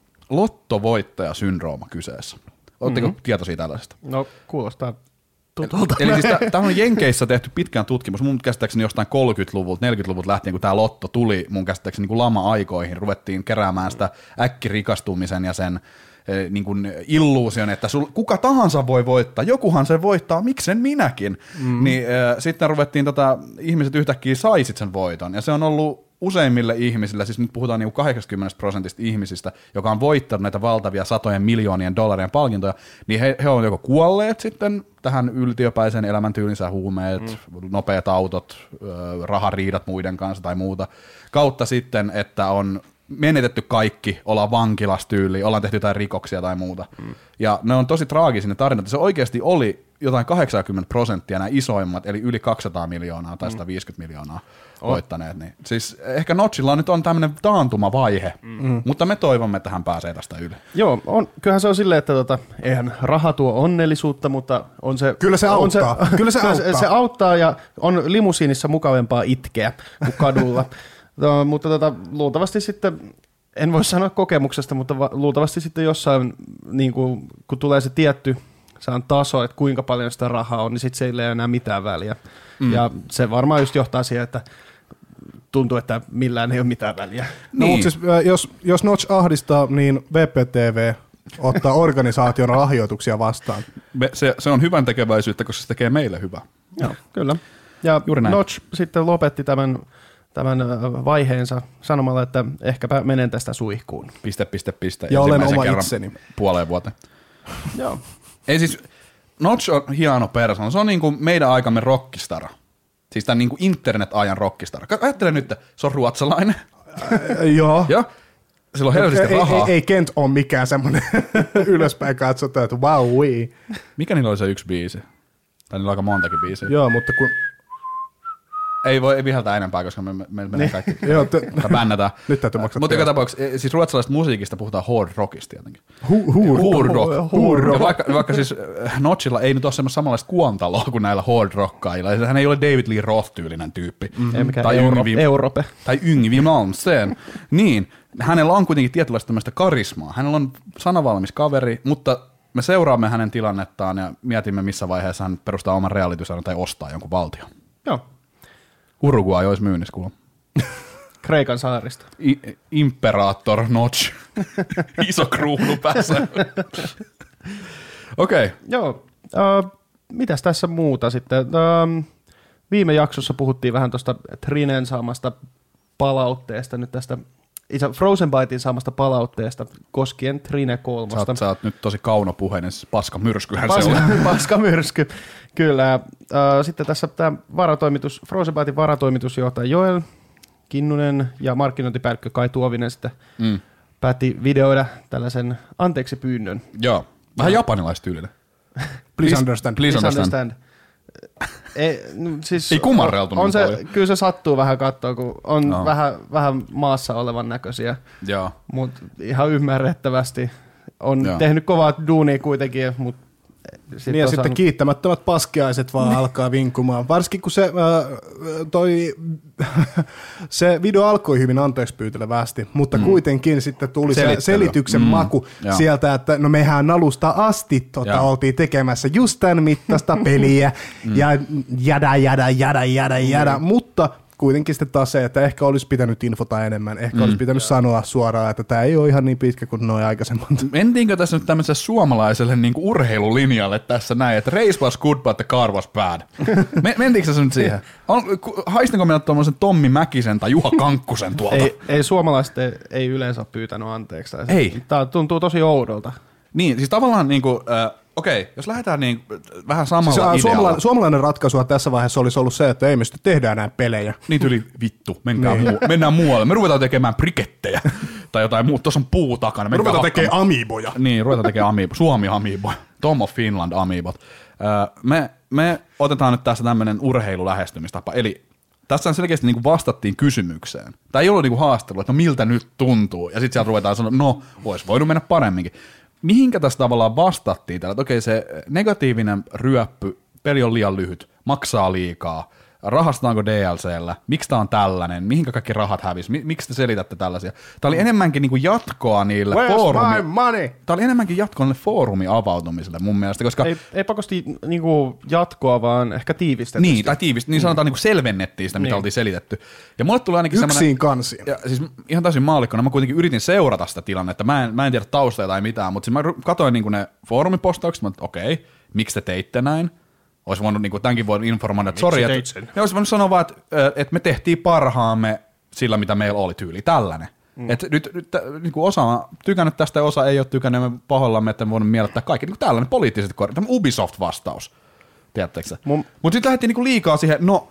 lottovoittajasyndrooma kyseessä. Oletteko tietoisia tällaisesta?
No kuulostaa tutulta.
Eli siis tämä on Jenkeissä tehty pitkään tutkimus. Mun käsittääkseni jostain 30-luvulta, 40-luvulta lähtien, kun tämä lotto tuli mun käsittääkseni niin kuin lama-aikoihin, ruvettiin keräämään sitä äkkirikastumisen ja sen niin kuin illuusion, että kuka tahansa voi voittaa, jokuhan se voittaa, miksen minäkin. Niin sitten ruvettiin ihmiset yhtäkkiä saisit sen voiton, ja se on ollut useimmille ihmisille, siis nyt puhutaan niin 80% ihmisistä, joka on voittanut näitä valtavia satojen miljoonien dollarien palkintoja, niin he on joko kuolleet sitten tähän yltiöpäiseen elämäntyylinsä, huumeet, nopeat autot, rahariidat muiden kanssa tai muuta, kautta sitten, että on menetetty kaikki, ollaan vankilastyyliin, ollaan tehty jotain rikoksia tai muuta. Ja ne on tosi traagisia ne tarinat. Se oikeasti oli jotain 80% nämä isoimmat, eli yli 200 miljoonaa tai 150 miljoonaa voittaneet. Niin. Siis ehkä Notchilla nyt on tämmöinen taantumavaihe, mutta me toivomme, että hän pääsee tästä yli.
Joo, kyllähän se on silleen, että eihän raha tuo onnellisuutta, mutta on se...
Kyllä se auttaa. Kyllä se auttaa.
Se auttaa ja on limusiinissa mukavempaa itkeä kuin kadulla. Mutta luultavasti sitten, en voi sanoa kokemuksesta, mutta luultavasti sitten jossain, niin kun tulee se tietty taso, että kuinka paljon sitä rahaa on, niin sitten se ei ole enää mitään väliä. Ja se varmaan just johtaa siihen, että tuntuu, että millään ei ole mitään väliä.
No, mutta siis, jos Notch ahdistaa, niin VPTV ottaa organisaation lahjoituksia vastaan.
Se on hyvän tekeväisyyttä, koska se tekee meille hyvää.
Joo, kyllä. Ja Notch sitten lopetti tämän vaiheensa sanomalla, että ehkäpä menen tästä suihkuun.
Piste. Ja olen oma itseni.
Puoleen vuoteen.
Joo.
Ei siis, Notch on hieno persoona. Se on niin kuin meidän aikamme rockistara. Siis tämän niin kuin internet-ajan rockistara. Ajattele nyt, se on ruotsalainen.
Joo.
Joo. Sillä on helvetisti rahaa.
Ei Kent ole mikään semmoinen ylöspäin katsota, että wow, wee.
Mikä niillä oli se yksi biisi? Tai niillä on aika montakin biisiä.
Joo, mutta kun...
Ei viheltää enempää, koska me menee kaikki.
Joo,
bännätään.
Nyt täytyy maksaa.
Mutta joka tapauksessa, siis ruotsalaisesta musiikista puhutaan hard rockista tietenkin.
Hard rock.
Ja vaikka siis Notchilla ei nyt ole semmoista samanlaista kuontaloa kuin näillä hard rockkailla. Hän ei ole David Lee Roth-tyylinen tyyppi.
Ei mikään Europe.
Tai Yngvi Malmsteen. Niin, hänellä on kuitenkin tietynlaista tämmöistä karismaa. Hänellä on sanavalmis kaveri, mutta me seuraamme hänen tilannettaan ja mietimme, missä vaiheessa hän perustaa oman realitysarjan tai ostaa jonkun valtion.
Joo.
Uruguay olisi myynnissä kuulla.
Kreikan saarista.
Imperator Notch. Iso kruunu päässä. Okei.
Joo. Mitäs tässä muuta sitten? Viime jaksossa puhuttiin vähän tuosta Trinen saamasta palautteesta, nyt tästä Frozenbytein saamasta palautteesta koskien Trine 3.
Sä oot nyt tosi kaunopuheinen, siis paskamyrskyhän se on.
Paskamyrsky, kyllä. Sitten tässä tämä Frozenbytein varatoimitusjohtaja Joel Kinnunen ja markkinointipäällikkö Kai Tuovinen sitten päätti videoida tällaisen anteeksi pyynnön.
Joo, vähän japanilaistyylinen.
Please understand.
Ei kumarreltu
on se, kyllä se sattuu vähän katsoa, kun on vähän maassa olevan näköisiä, mutta ihan ymmärrettävästi on tehnyt kovaa duunia kuitenkin, mutta
sitten kiittämättömät paskiaiset vaan alkaa vinkumaan. Varsinkin kun se video alkoi hyvin anteeksipyytelevästi, mutta kuitenkin sitten tuli se selityksen maku sieltä, että no mehän alusta asti oltiin tekemässä just tämän mittaista peliä ja jada, mutta kuitenkin sitten taas se, että ehkä olisi pitänyt infota enemmän, ehkä olisi pitänyt sanoa suoraan, että tämä ei ole ihan niin pitkä kuin nuo aikaisemmat.
Mentiinkö tässä nyt tämmöiselle suomalaiselle niin kuin urheilulinjalle tässä näin, että race was good, but the car was bad? Mentiinkö se nyt siihen? Haistinko minä tuommoisen Tommi Mäkisen tai Juha Kankkusen tuolta?
Ei suomalaiset ei yleensä pyytänyt anteeksi.
Ei.
Tämä tuntuu tosi oudolta.
Niin, siis tavallaan niin kuin, okei, jos lähdetään niin vähän samalla
siis,
idealla.
Suomalainen ratkaisu tässä vaiheessa olisi ollut se, että ei me sitten tehdään enää pelejä.
Niin tuli vittu, mennään muualle. Me ruvetaan tekemään brikettejä tai jotain muuta. Tuossa on puu takana.
Me ruvetaan tekemään amiiboja.
Niin, ruvetaan tekemään amiibo. Suomi-amiibo. Tom of Finland amiibot. Me otetaan nyt tässä tämmöinen urheilulähestymistapa. Eli tässä selkeästi niin kuin vastattiin kysymykseen. Tämä ei ollut niin kuin haastattelu, että no miltä nyt tuntuu. Ja sitten sieltä ruvetaan sanoa, no, olisi voinut mennä paremminkin. Mihinkä tässä tavallaan vastattiin tällä, että okei, se negatiivinen ryöppy, peli on liian lyhyt, maksaa liikaa, rahastetaanko DLCllä, miksi tämä on tällainen, mihinkä kaikki rahat hävisi, miksi te selitätte tällaisia. Tämä oli enemmänkin niinku jatkoa niille Tämä oli enemmänkin jatkoa niille foorumiavautumisille mun mielestä, koska
ei pakosti niinku jatkoa, vaan ehkä tiivistetysti.
Niin, tai niin sanotaan niinku selvennettiin sitä, mitä oltiin selitetty. Ja mulle tuli ainakin
yksiin kansiin.
Ja siis ihan täysin maallikkona, mä kuitenkin yritin seurata sitä tilannetta, mä en tiedä taustaa tai mitään, mutta siis mä katsoin niinku ne foorumipostaukset, mä okei, miksi te teitte näin? Olisi voinut niin tämänkin voinut informoida, että sori, että olisi voinut sanoa vaan, että me tehtiin parhaamme sillä, mitä meillä oli tyyli, tällainen. Että nyt niin osa on tykännyt tästä ja osa ei ole tykännyt, me pahoillamme, että me voimme miellyttää kaikki. Niin tällainen poliittiset korjat, tämä Ubisoft-vastaus, tiedättekö se? Mutta sitten lähdettiin niin liikaa siihen, no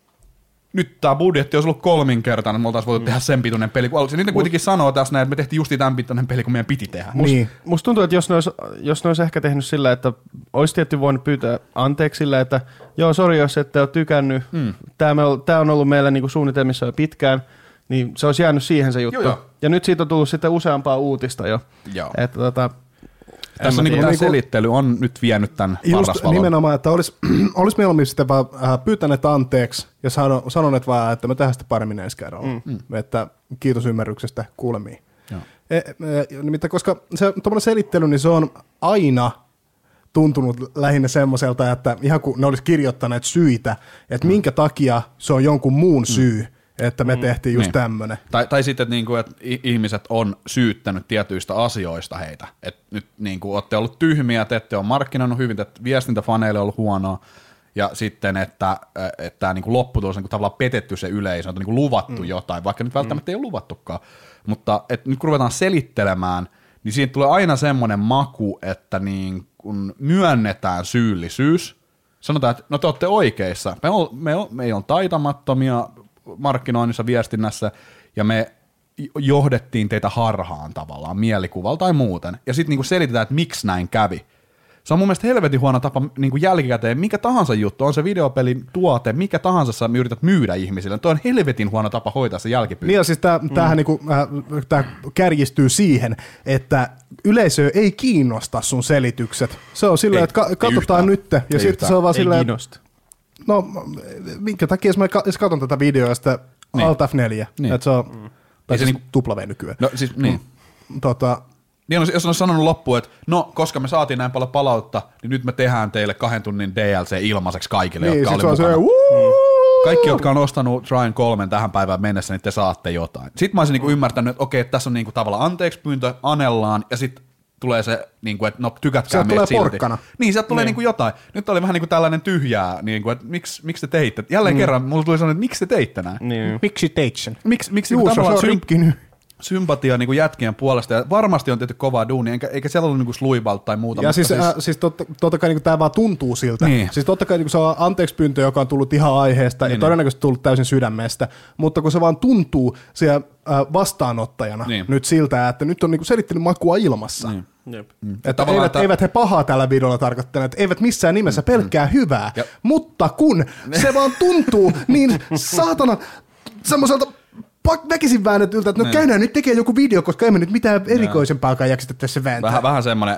nyt tämä budjetti olisi ollut 3-kertainen, me oltaisiin voitu tehdä sen pituinen peli. Nyt ne kuitenkin sanoo tässä näin, että me tehtiin justiin tämän pituinen peli, kun meidän piti tehdä.
Musta tuntuu, että jos ne olisi ehkä tehnyt sillä, että olisi tietty voinut pyytää anteeksi sillä, että joo, sori, jos ette ole tykännyt, tämä on ollut meillä niinku suunnitelmissa jo pitkään, niin se olisi jäänyt siihen se juttu. Joo. Ja nyt siitä on tullut sitten useampaa uutista jo.
Joo.
Että
tässä niin tämä selittely on nyt vienyt tämän parrasvalon.
Nimenomaan, että olisi mieluummin sitten vaan pyytäneet anteeksi ja sanoneet vaan, että me tehdään sitä paremmin ensi kerralla. Että kiitos ymmärryksestä, kuulemiin. Nimittäin, koska se tuommoinen selittely, niin se on aina tuntunut lähinnä semmoiselta, että ihan kun ne olisi kirjoittaneet syitä, että minkä takia se on jonkun muun syy, että me tehtiin just tämmöinen.
Tai sitten, että ihmiset on syyttänyt tietyistä asioista heitä. Että nyt olette ollut tyhmiä, te ette ole markkinoinut hyvin, että viestintäfaneille on ollut huonoa, ja sitten, että lopputulos on tavallaan petetty se yleisö, on luvattu jotain, vaikka nyt välttämättä ei ole luvattukaan. Mutta nyt kun ruvetaan selittelemään, niin siitä tulee aina semmoinen maku, että kun myönnetään syyllisyys, sanotaan, että no te olette oikeissa, me on taitamattomia markkinoinnissa, viestinnässä, ja me johdettiin teitä harhaan tavallaan, mielikuvalla tai muuten, ja sitten selitetään, että miksi näin kävi. Se on mun mielestä helvetin huono tapa jälkikäteen, mikä tahansa juttu, on se videopelin tuote, mikä tahansa sä yrität myydä ihmisille, tuo on helvetin huono tapa hoitaa se jälkipyynti.
Niin ja siis tämä kärjistyy siihen, että yleisö ei kiinnosta sun selitykset. Se on silleen, että katsotaan nyt, ja sitten se on vaan silleen, no minkä takia jos katson tätä videoa ja sitten Alt F4, että se on, tai siis tupla V nykyään.
No siis niin. Niin, jos on sanonut loppuun, että no, koska me saatiin näin paljon palautta, niin nyt me tehdään teille 2 tunnin DLC ilmaiseksi kaikille,
niin,
jotka oli mukana. Kaikki, jotka on ostanut Trine 3 tähän päivään mennessä, niin te saatte jotain. Sitten mä olisin ymmärtänyt, että okei, tässä on tavallaan anteeksi pyyntö, anellaan, ja sitten tulee se, että no tykätkää meitä silti.
Porkkana.
Niin, sieltä tulee jotain. Nyt oli vähän tällainen tyhjää, että miksi te teitte. Jälleen kerran mulla tuli sanoa, että miksi te teitte näin.
Niin.
Miksi teit sen?
Miksi sympatia jätkien puolesta, ja varmasti on tehty kovaa duunia, eikä siellä ollut sluibalta tai muuta.
Ja siis totta kai tämä vaan tuntuu siltä. Niin. Siis totta kai se on anteeksipyyntö, joka on tullut ihan aiheesta, ja todennäköisesti tullut täysin sydämestä, mutta kun se vaan tuntuu siellä vastaanottajana nyt siltä, että nyt on selittänyt makua ilmassa. Että eivät he pahaa tällä videolla tarkoittaneet, eivät missään nimessä pelkkää hyvää, mutta kun se vaan tuntuu niin saatana semmoiselta väkisin väännetyltä, että no käydään nyt tekee joku video, koska emme nyt mitään erikoisempaakaan jakseta tässä vääntää.
Vähän semmoinen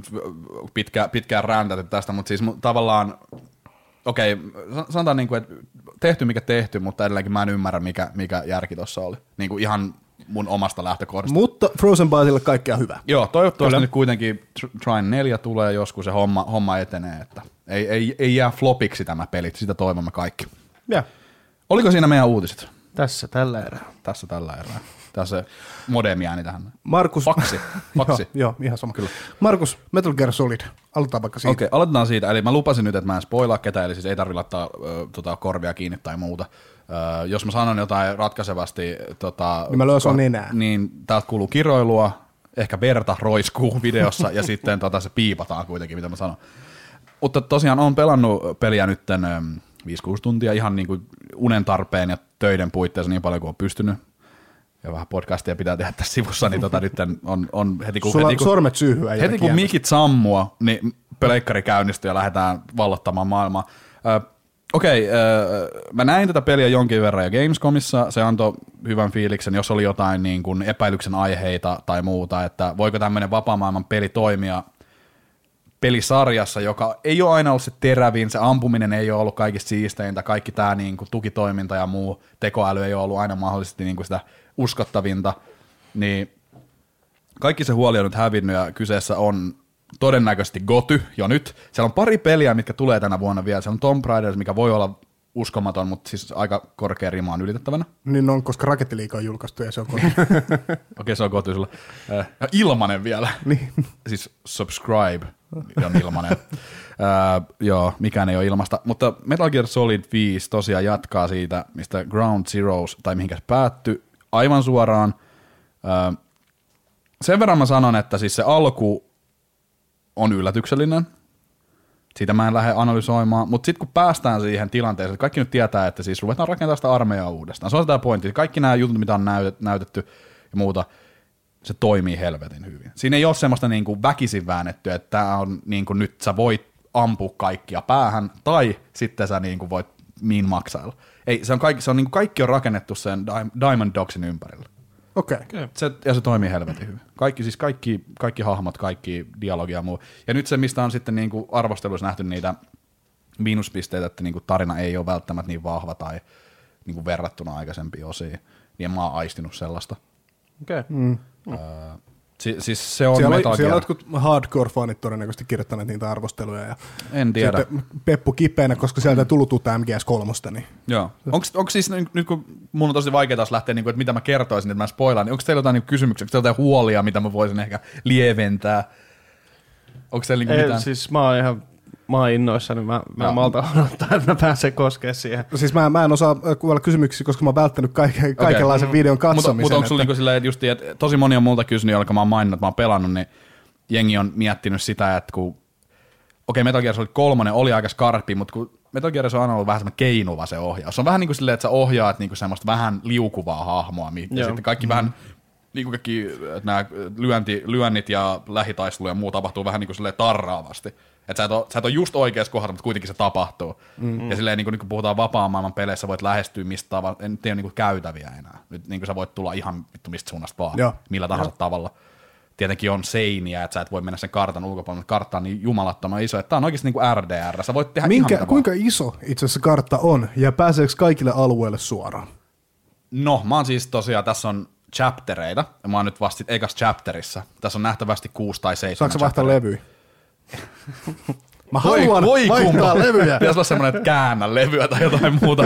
pitkään räntäty tästä, mutta siis tavallaan, okei, sanotaan että tehty mikä tehty, mutta edelleenkin mä en ymmärrä mikä järki tuossa oli. Ihan mun omasta lähtökohdasta.
Mutta Frozen Bytelle kaikkea hyvää.
Joo, toivottavasti nyt kuitenkin Trine 4 tulee joskus se homma etenee, että ei jää flopiksi tämä peli, sitä toivomme kaikki.
Ja.
Oliko siinä meidän uutiset?
Tässä tällä erää.
Tässä modemi ääni tähän.
Markus.
Faksi.
Joo, ihan sama. Kyllä. Markus, Metal Gear Solid. Aloitetaan vaikka siitä.
Okei, aloitetaan siitä. Eli mä lupasin nyt, että mä en spoilaa ketään, eli siis ei tarvitse laittaa korvia kiinni tai muuta. Jos mä sanon jotain ratkaisevasti,
niin mä löysin enää.
Niin täältä kuuluu kiroilua, ehkä verta roiskuu videossa ja sitten se piipataan kuitenkin, mitä mä sanon. Mutta tosiaan olen pelannut peliä nytten 5-6 tuntia ihan niin kuin unen tarpeen ja töiden puitteissa niin paljon kuin on pystynyt. Ja vähän podcastia pitää tehdä tässä sivussa, niin nyt on heti kun...
Sulla sormet syyhyä.
Heti kun mikit sammua, niin peleikkari käynnistyy ja lähdetään vallottamaan maailmaa. Mä näin tätä peliä jonkin verran ja Gamescomissa, se antoi hyvän fiiliksen, jos oli jotain niin kuin epäilyksen aiheita tai muuta, että voiko tämmöinen vapaa-maailman peli toimia pelisarjassa, joka ei ole aina ollut se terävin, se ampuminen ei ole ollut kaikista siisteintä, kaikki tämä niin kuin tukitoiminta ja muu tekoäly ei ole ollut aina mahdollisesti niin kuin sitä uskottavinta, niin kaikki se huoli on nyt hävinnyt ja kyseessä on todennäköisesti GOTY jo nyt. Siellä on pari peliä, mitkä tulee tänä vuonna vielä. Siellä on Tomb Raider, mikä voi olla uskomaton, mutta siis aika korkea rima on ylitettävänä.
Niin on, koska Rakettiliiga on julkaistu ja se on GOTY.
Okei, se on GOTY sulla. Ilmanen vielä.
Niin.
Siis subscribe on ilmanen. Joo, mikään ei ole ilmasta. Mutta Metal Gear Solid 5 tosiaan jatkaa siitä, mistä Ground Zeroes, tai mihinkä se päättyi, aivan suoraan. Sen verran mä sanon, että siis se alku on yllätyksellinen. Siitä mä en lähde analysoimaan, mutta sitten kun päästään siihen tilanteeseen, että kaikki nyt tietää, että siis ruvetaan rakentamaan sitä armeijaa uudestaan. Se on tämä pointti. Kaikki nämä jutut, mitä on näytetty ja muuta, se toimii helvetin hyvin. Siinä ei ole semmoista niin kuin väkisin väännettyä, että tämä on niin kuin nyt sä voit ampua kaikkia päähän, tai sitten sä niin kuin voit maksailla. Ei, se on niin kuin kaikki on rakennettu sen Diamond Dogsin ympärillä.
Okei.
Ja se toimii helvetin hyvin. Kaikki hahmot, kaikki dialogia ja muu. Ja nyt se, mistä on sitten niin kuin arvosteluissa nähty niitä miinuspisteitä, että niin kuin tarina ei ole välttämättä niin vahva tai niin kuin verrattuna aikaisempiin osiin, niin en mä oon aistinut sellaista.
Okei.
Siis se on
siellä
Metal Gear.
Siellä jotkut hardcore-fanit todennäköisesti kirjoittaneet niitä arvosteluja. Ja
en tiedä.
sitten Peppu kipeänä, koska sieltä ei tullut uutta MGS3. Niin.
Joo. Onko siis, nyt kun mun on tosi vaikea taas lähteä, että mitä mä kertoisin, että mä spoilaan, niin onko teillä jotain kysymyksiä, onko teillä jotain huolia, mitä mä voisin ehkä lieventää? Onko teillä mitään?
Siis mä oon innoissani, mä malta odottaa, että mä pääsen koskemaan siihen.
Siis mä en osaa kuvailla kysymyksiä, koska mä oon välttänyt kaikenlaisen videon katsomisen.
Mutta onko sulla silleen, että tosi moni on multa kysynyt, jolla mä oon maininnut, että mä oon pelannut, niin jengi on miettinyt sitä, että kun Metal Gear Solid 3 oli aika skarppi, mutta kun Metal Gear on aina ollut vähän semmoinen keinuva se ohjaus. Se on vähän niin kuin silleen, että sä ohjaat niin kuin semmoista vähän liukuvaa hahmoa, ja sitten kaikki vähän, niin kuin kaikki nämä lyönnit ja lähitaistelu ja muu tapahtuu vähän niin kuin silleen tarraavasti. Että sä et ole just oikeassa kohdassa, mutta kuitenkin se tapahtuu. Ja silleen niin kun puhutaan vapaan maailman peleissä, voit lähestyä mistä tavalla, en tiedä niin käytäviä enää. Nyt niin sä voit tulla ihan vittu mistä suunnasta vaan, millä tahansa tavalla. Tietenkin on seiniä, että sä et voi mennä sen kartan ulkopuolelle, mutta kartta on niin jumalattoman iso, että tää on oikeasti niin kuin RDR. Sä voit tehdä ihan mitä
kuinka iso itse asiassa kartta on, ja pääseekö kaikille alueille suoraan?
No, mä oon siis tosiaan, tässä on chaptereita, ja mä oon nyt vasta ekas chapterissa. Tässä on nähtävästi 6 tai 7
Saatko sä vaihtaa levyä? Mä haluan vaihtaa levyjä.
Pitäisi olla semmoinen, että käännä levyä tai jotain muuta.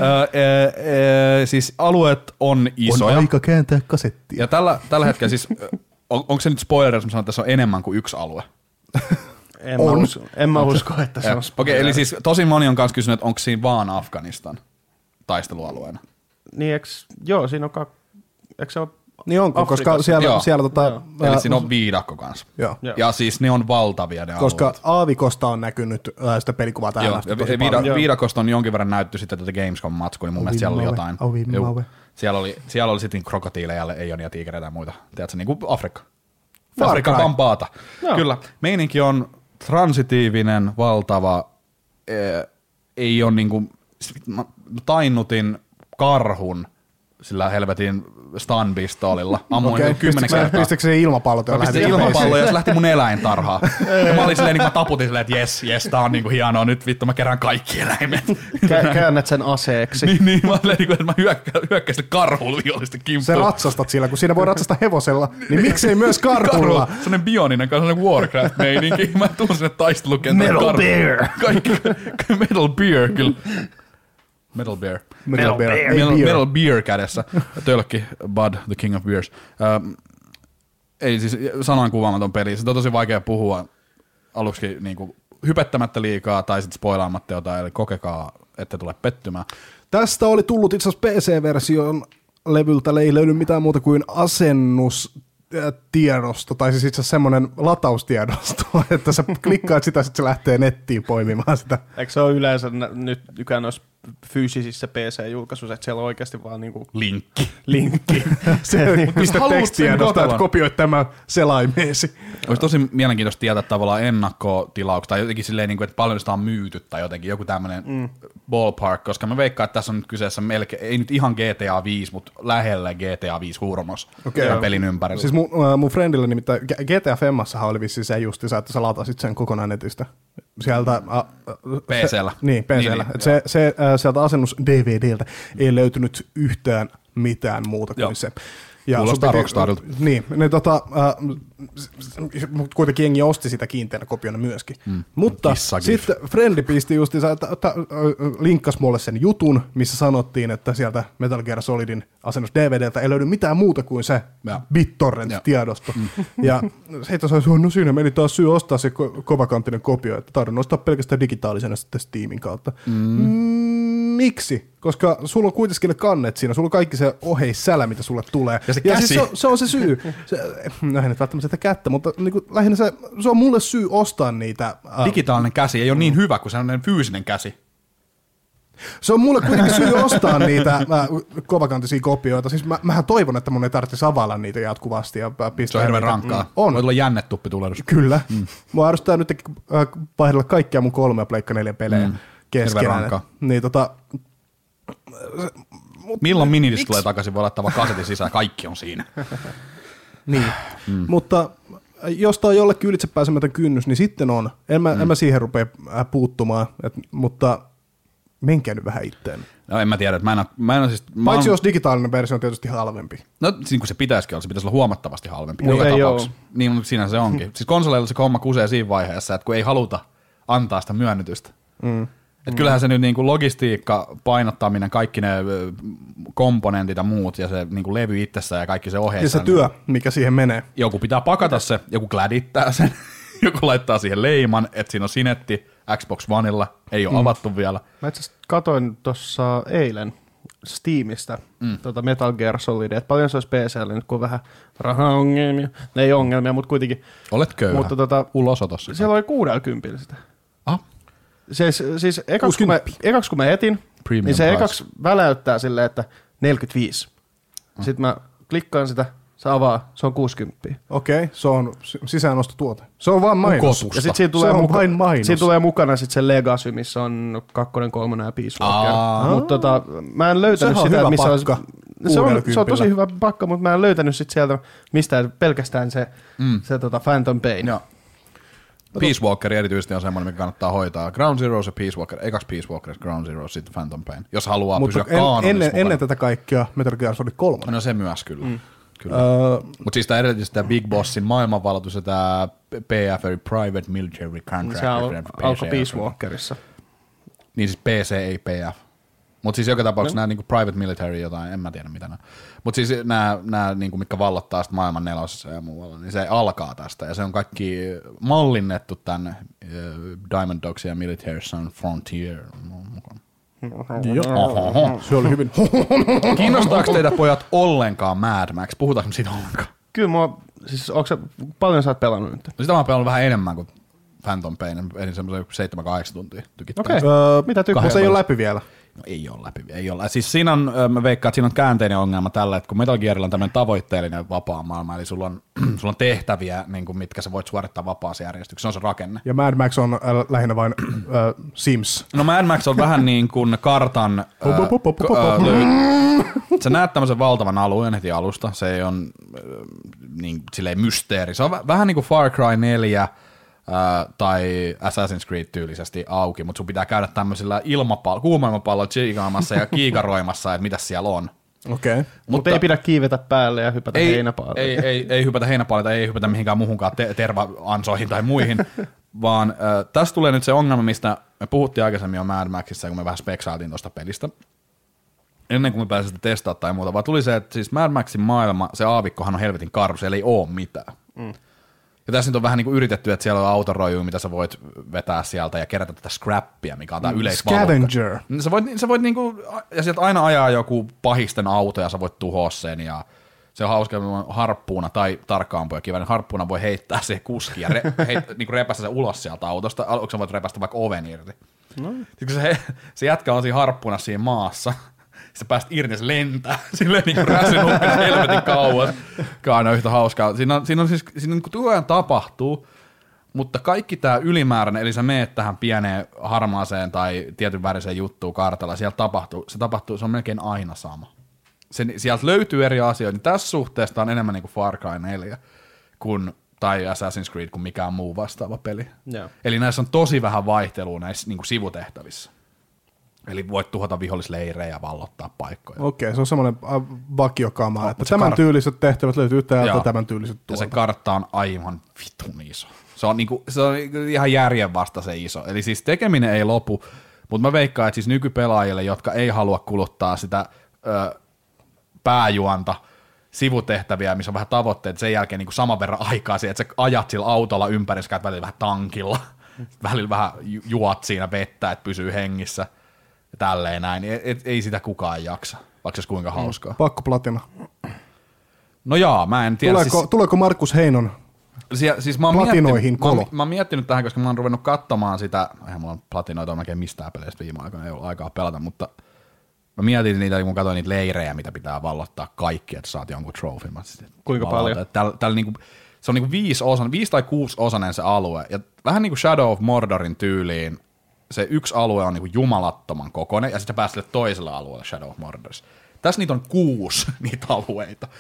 Siis alueet on isoja.
On aika kääntää kasettia.
Ja tällä hetkellä siis, onko se nyt spoiler, jos mä sanon, että tässä on enemmän kuin yksi alue?
En mä usko, että se on spoiler.
Okei, eli siis tosi moni on kanssa kysynyt, että onko siinä vaan Afganistan taistelualueena?
Niin, joo, siinä on eikö se ole
niin onko, koska siellä
eli siinä on viidakko kanssa.
Joo.
Ja siis ne on valtavia ne
koska
alueet.
Aavikosta on näkynyt sitä pelikuvaa täällä.
Viidakosta on jonkin verran näytty sitten tätä Gamescom-matskua, niin mun mielestä siellä oli jotain. Siellä oli sitten krokotiileja, eijonia ja tiikereitä ja muita. Tiedätkö, niin kuin Afrikka. Afrikka Bambaata. Kyllä. Meininki on transitiivinen, valtava, ei ole niin kuin, tainnutin karhun sillä helvetin stun-pistoolilla. Ammuin 10 kertaa.
Pistikö se ilmapallo?
Mä pistin ilmapallo ja se lähti mun eläintarhaan. Ja mä olin silleen, niin mä taputin silleen, että jes, tää on niinku hienoa, nyt vittu mä kerään kaikki eläimet.
Käännät sen aseeksi.
niin mä olin, että mä hyökkäin sille karhulle vihollista kimppuun.
Se ratsastat sillä, kun siinä voi ratsastaa hevosella, niin miksei myös karhulla?
Sellainen bioninen, sellainen Warcraft-meininki. Mä tuun sinne taistelukentälle.
Metal Bear!
Metal Bear, kyllä. Metal Beer kädessä. Tölkki, Bud, the king of beers. Ei siis sanoin kuvaamaton peli. Se on tosi vaikea puhua aluksi niinku hypettämättä liikaa tai sitten spoilaamatta jotain, eli kokekaa, ette tule pettymään.
Tästä oli tullut itse asiassa PC-version levyltä, ei löydy mitään muuta kuin asennus tiedosto, tai siis itse asiassa semmoinen lataustiedosto, että sä klikkaat sitä, sitten se lähtee nettiin poimimaan sitä.
Eikö se ole yleensä nyt nykyään noissa fyysisissä PC-julkaisuissa, että siellä on oikeasti vaan niinku linkki.
Se pistä tekstiedosta, että kopioit tämä selaimeesi.
Olisi tosi mielenkiintoista tietää tavallaan ennakkotilauksia, tai jotenkin silleen, että paljon sitä on myyty, tai jotenkin joku tämmöinen ballpark, koska mä veikkaan, että tässä on nyt kyseessä melkein, ei nyt ihan GTA 5, mutta lähelle GTA 5 hurmos pelin ympärillä.
Siis mun friendillä nimittäin GTA Femmassahan oli vissiin se justiinsa, että sä latasit sen kokonaan netistä. Sieltä
PC:llä.
Niin, PC:llä.
Niin,
se sieltä asennus DVDltä ei löytynyt yhtään mitään muuta kuin se. Ja
kuulostaa Rockstarilta.
Niin, kuitenkin jengi osti sitä kiinteänä kopiona myöskin. Mutta sitten Frendi pisti justiinsa, että linkkasi mulle sen jutun, missä sanottiin, että sieltä Metal Gear Solidin asennus DVDltä ei löydy mitään muuta kuin se BitTorrent-tiedosto. Ja heitä sai no siinä meni taas syy ostaa se kovakantinen kopio, että taidon ostaa pelkästään digitaalisena sitten Steamin kautta. Miksi? Koska sulla on kuitenkin ne kannet siinä, sulla on kaikki se oheissälä, mitä sulle tulee.
Ja se käsi.
Siis se on se syy. No ei nyt välttämättä sitä kättä, mutta niinku, lähinnä se on mulle syy ostaa niitä.
Digitaalinen käsi ei ole niin hyvä kuin sellainen fyysinen käsi.
Se on mulle kuitenkin syy ostaa niitä kovakantisia kopioita. Siis mähän toivon, että mun ei tarvitsisi availla niitä jatkuvasti. Ja pistää
se on hirveän rankkaa.
On.
Voi tulla jännetuppi-tulehdus.
Kyllä. Mua ärsyttää nyt vaihdella kaikkia mun 3 ja Pleikka 4 pelejä keskenään. Niin
milloin minidisc tulee takaisin, voi laittaa vaan kasetin sisään, kaikki on siinä.
Niin, mutta jos tää on jollekin ylitsepääsemätön kynnys, niin sitten on. En mä siihen rupea puuttumaan, mutta menkää nyt vähän itteen.
No en mä tiedä, että
paitsi jos digitaalinen versio on tietysti halvempi.
No niin kuin se pitäisikin olla, se pitäisi olla huomattavasti halvempi.
Niin, ei ole.
Niin, mutta siinä se onkin. Siis konsoleilla se homma kusee siinä vaiheessa, että kun ei haluta antaa sitä myönnytystä. Että kyllähän se nyt niin kuin logistiikka, painottaminen, kaikki ne komponentit ja muut ja se niin kuin levy itsessään ja kaikki se ohjeissa.
Ja se työ, mikä siihen menee.
Joku pitää pakata se, joku glädittää sen, joku laittaa siihen leiman, että siinä on sinetti Xbox Oneilla, ei ole avattu vielä.
Mä itse asiassa katoin tuossa eilen Steamista Metal Gear Solidia, että paljon se olisi PC:llä nyt, kun on vähän rahaongelmia. Ne ei ongelmia, mutta kuitenkin.
Olet köyhä, mutta ulosotossa.
Siellä oli 60 sitä. Siis ekaksi kun mä etin,
Premium
niin se
price.
ekaksi väläyttää silleen, että 45. Sitten mä klikkaan sitä, se avaa, se on 60.
Okei, se on sisäänostotuote. Se on vaan mainos.
Ja sitten siinä tulee mukana sit se Legacy, missä on 2, 3 ja Peace Walker. Mutta mä en löytänyt
sehän
sitä,
hyvä
missä
pakka.
se on tosi hyvä pakka, mutta mä en löytänyt sit sieltä mistään pelkästään se Phantom Pain.
Joo. Peace Walker erityisesti on semmoinen, mikä kannattaa hoitaa. Ground Zero ja Peace Walker, ekaksi Peace Walker, Ground Zero, sitten Phantom Pain, jos haluaa pysyä kaanonissa mukana.
Ennen tätä kaikkea Metal Gear Solid 3.
No se myös kyllä. Mutta siis tämä erityisesti tämä Big Bossin maailmanvalotus ja tämä PF, Private Military Contract.
Se alkoi Peace Walkerissa.
Niin siis PC, ei PF. Mutta siis joka tapauksessa nämä niinku Private Military jotain, en mä tiedä mitä nämä. Mutta siis nämä niinku, mitkä vallottaa sitten maailman nelosessa ja muualla, niin se alkaa tästä. Ja se on kaikki mallinnettu tämän Diamond Dogs ja Military Sun Frontier mukaan.
Se oli hyvin.
Kiinnostaako teitä pojat ollenkaan Mad Max? Puhutaanko siitä ollenkaan?
Kyllä mua, siis paljon sä oot pelannut nyt?
No sitä mä oon pelannut vähän enemmän kuin Phantom Pain, eli semmoisen 7-8 tuntia tykittää.
Okei, mitä tykkää?
Mutta se ei ole läpi vielä.
No ei ole läpi, ei ole. Siis siinä on, mä veikkaan, että siinä on käänteinen ongelma tällä, että kun Metal Gearilla on tämmöinen tavoitteellinen vapaa maailma, eli sulla on tehtäviä, niin kuin mitkä sä voit suorittaa vapaassa järjestyksessä, se on se rakenne.
Ja Mad Max on lähinnä vain Sims.
No Mad Max on vähän niin kuin kartan, sä näet tämmöisen valtavan alueen heti alusta, se on niin, silleen mysteeri, se on vähän niin kuin Far Cry 4, tai Assassin's Creed tyylisesti auki, mutta sun pitää käydä tämmöisillä kuumailmapalloilla tsiikaamassa ja kiikaroimassa, että mitä siellä on.
Okei.
Mutta ei pidä kiivetä päälle ja hypätä heinäpaalle.
Ei hypätä heinäpaalle tai ei hypätä mihinkään muuhunkaan terva-ansoihin tai muihin, vaan tässä tulee nyt se ongelma, mistä me puhuttiin aikaisemmin jo Mad Maxissa, kun me vähän speksailtiin tuosta pelistä. Ennen kuin me pääsin sitä testaamaan tai muuta, vaan tuli se, että siis Mad Maxin maailma, se aavikkohan on helvetin karu, siellä ei ole mitään. Ja tässä nyt on vähän niin kuin yritetty, että siellä on autorojuja, mitä sä voit vetää sieltä ja kerätä tätä scrappia, mikä on tää yleisvaluutta.
Scavenger.
Sä voit niinku, ja sieltä aina ajaa joku pahisten auto ja sä voit tuhoa sen ja Se on hauska, että harppuuna tai tarkkaampuja kiväärin harppuuna voi heittää se kuski ja niinku repästä se ulos sieltä autosta. Onko sä voit repästä vaikka oven irti? No. Se jätkä on siinä harppuuna siinä maassa. Se pääst irti ja se lentää silleen niinku räsinuppina helvetin kauas. Aina yhtä hauskaa. Siinä niinku tuojan tapahtuu, mutta kaikki tää ylimääräinen, eli sä meet tähän pieneen harmaaseen tai tietyn väriseen juttuun kartalla, siellä se on melkein aina sama. Sieltä löytyy eri asioita, niin tässä suhteessa on enemmän niinku Far Cry 4 tai Assassin's Creed kuin mikään muu vastaava peli. Yeah. Eli näissä on tosi vähän vaihtelua näissä niinku sivutehtävissä. Eli voit tuhota vihollisleirejä ja vallottaa paikkoja.
Okei, se on semmoinen vakiokama, että tämän tyyliset tehtävät löytyy täältä, tämän tyyliset tuolta.
Ja se kartta on aivan vitun iso. Se on ihan järjenvastaisen iso. Eli siis tekeminen ei lopu, mutta mä veikkaan, että siis nykypelaajille, jotka ei halua kuluttaa sitä pääjuonta, sivutehtäviä, missä on vähän tavoitteet, sen jälkeen niin saman verran aikaa siihen, että sä ajat sillä autolla ympäri, sä käyt välillä vähän tankilla, välillä vähän juot siinä vettä, että pysyy hengissä. Ja tälleen näin, ei sitä kukaan jaksa, vaikka se kuinka hauskaa.
Pakko platina.
No jaa, mä en tiedä.
Tuleeko Markus Heinon
siis
platinoihin kolo?
Mä oon miettinyt tähän, koska mä oon ruvennut katsomaan sitä, eihän mulla on platinoita oikein mistään peleistä viime aikoina, ei ollut aikaa pelata, mutta mä mietin niitä, kun katsoin niitä leirejä, mitä pitää vallottaa kaikki, että saat jonkun trofin.
Kuinka paljon?
Se on niinku 5 tai 6 osainen se alue, ja vähän niin kuin Shadow of Mordorin tyyliin, se yksi alue on niinku jumalattoman kokoinen, ja sitten pääset sille toiselle alueelle Shadow of Mordorissa. Tässä niitä on 6 niitä alueita.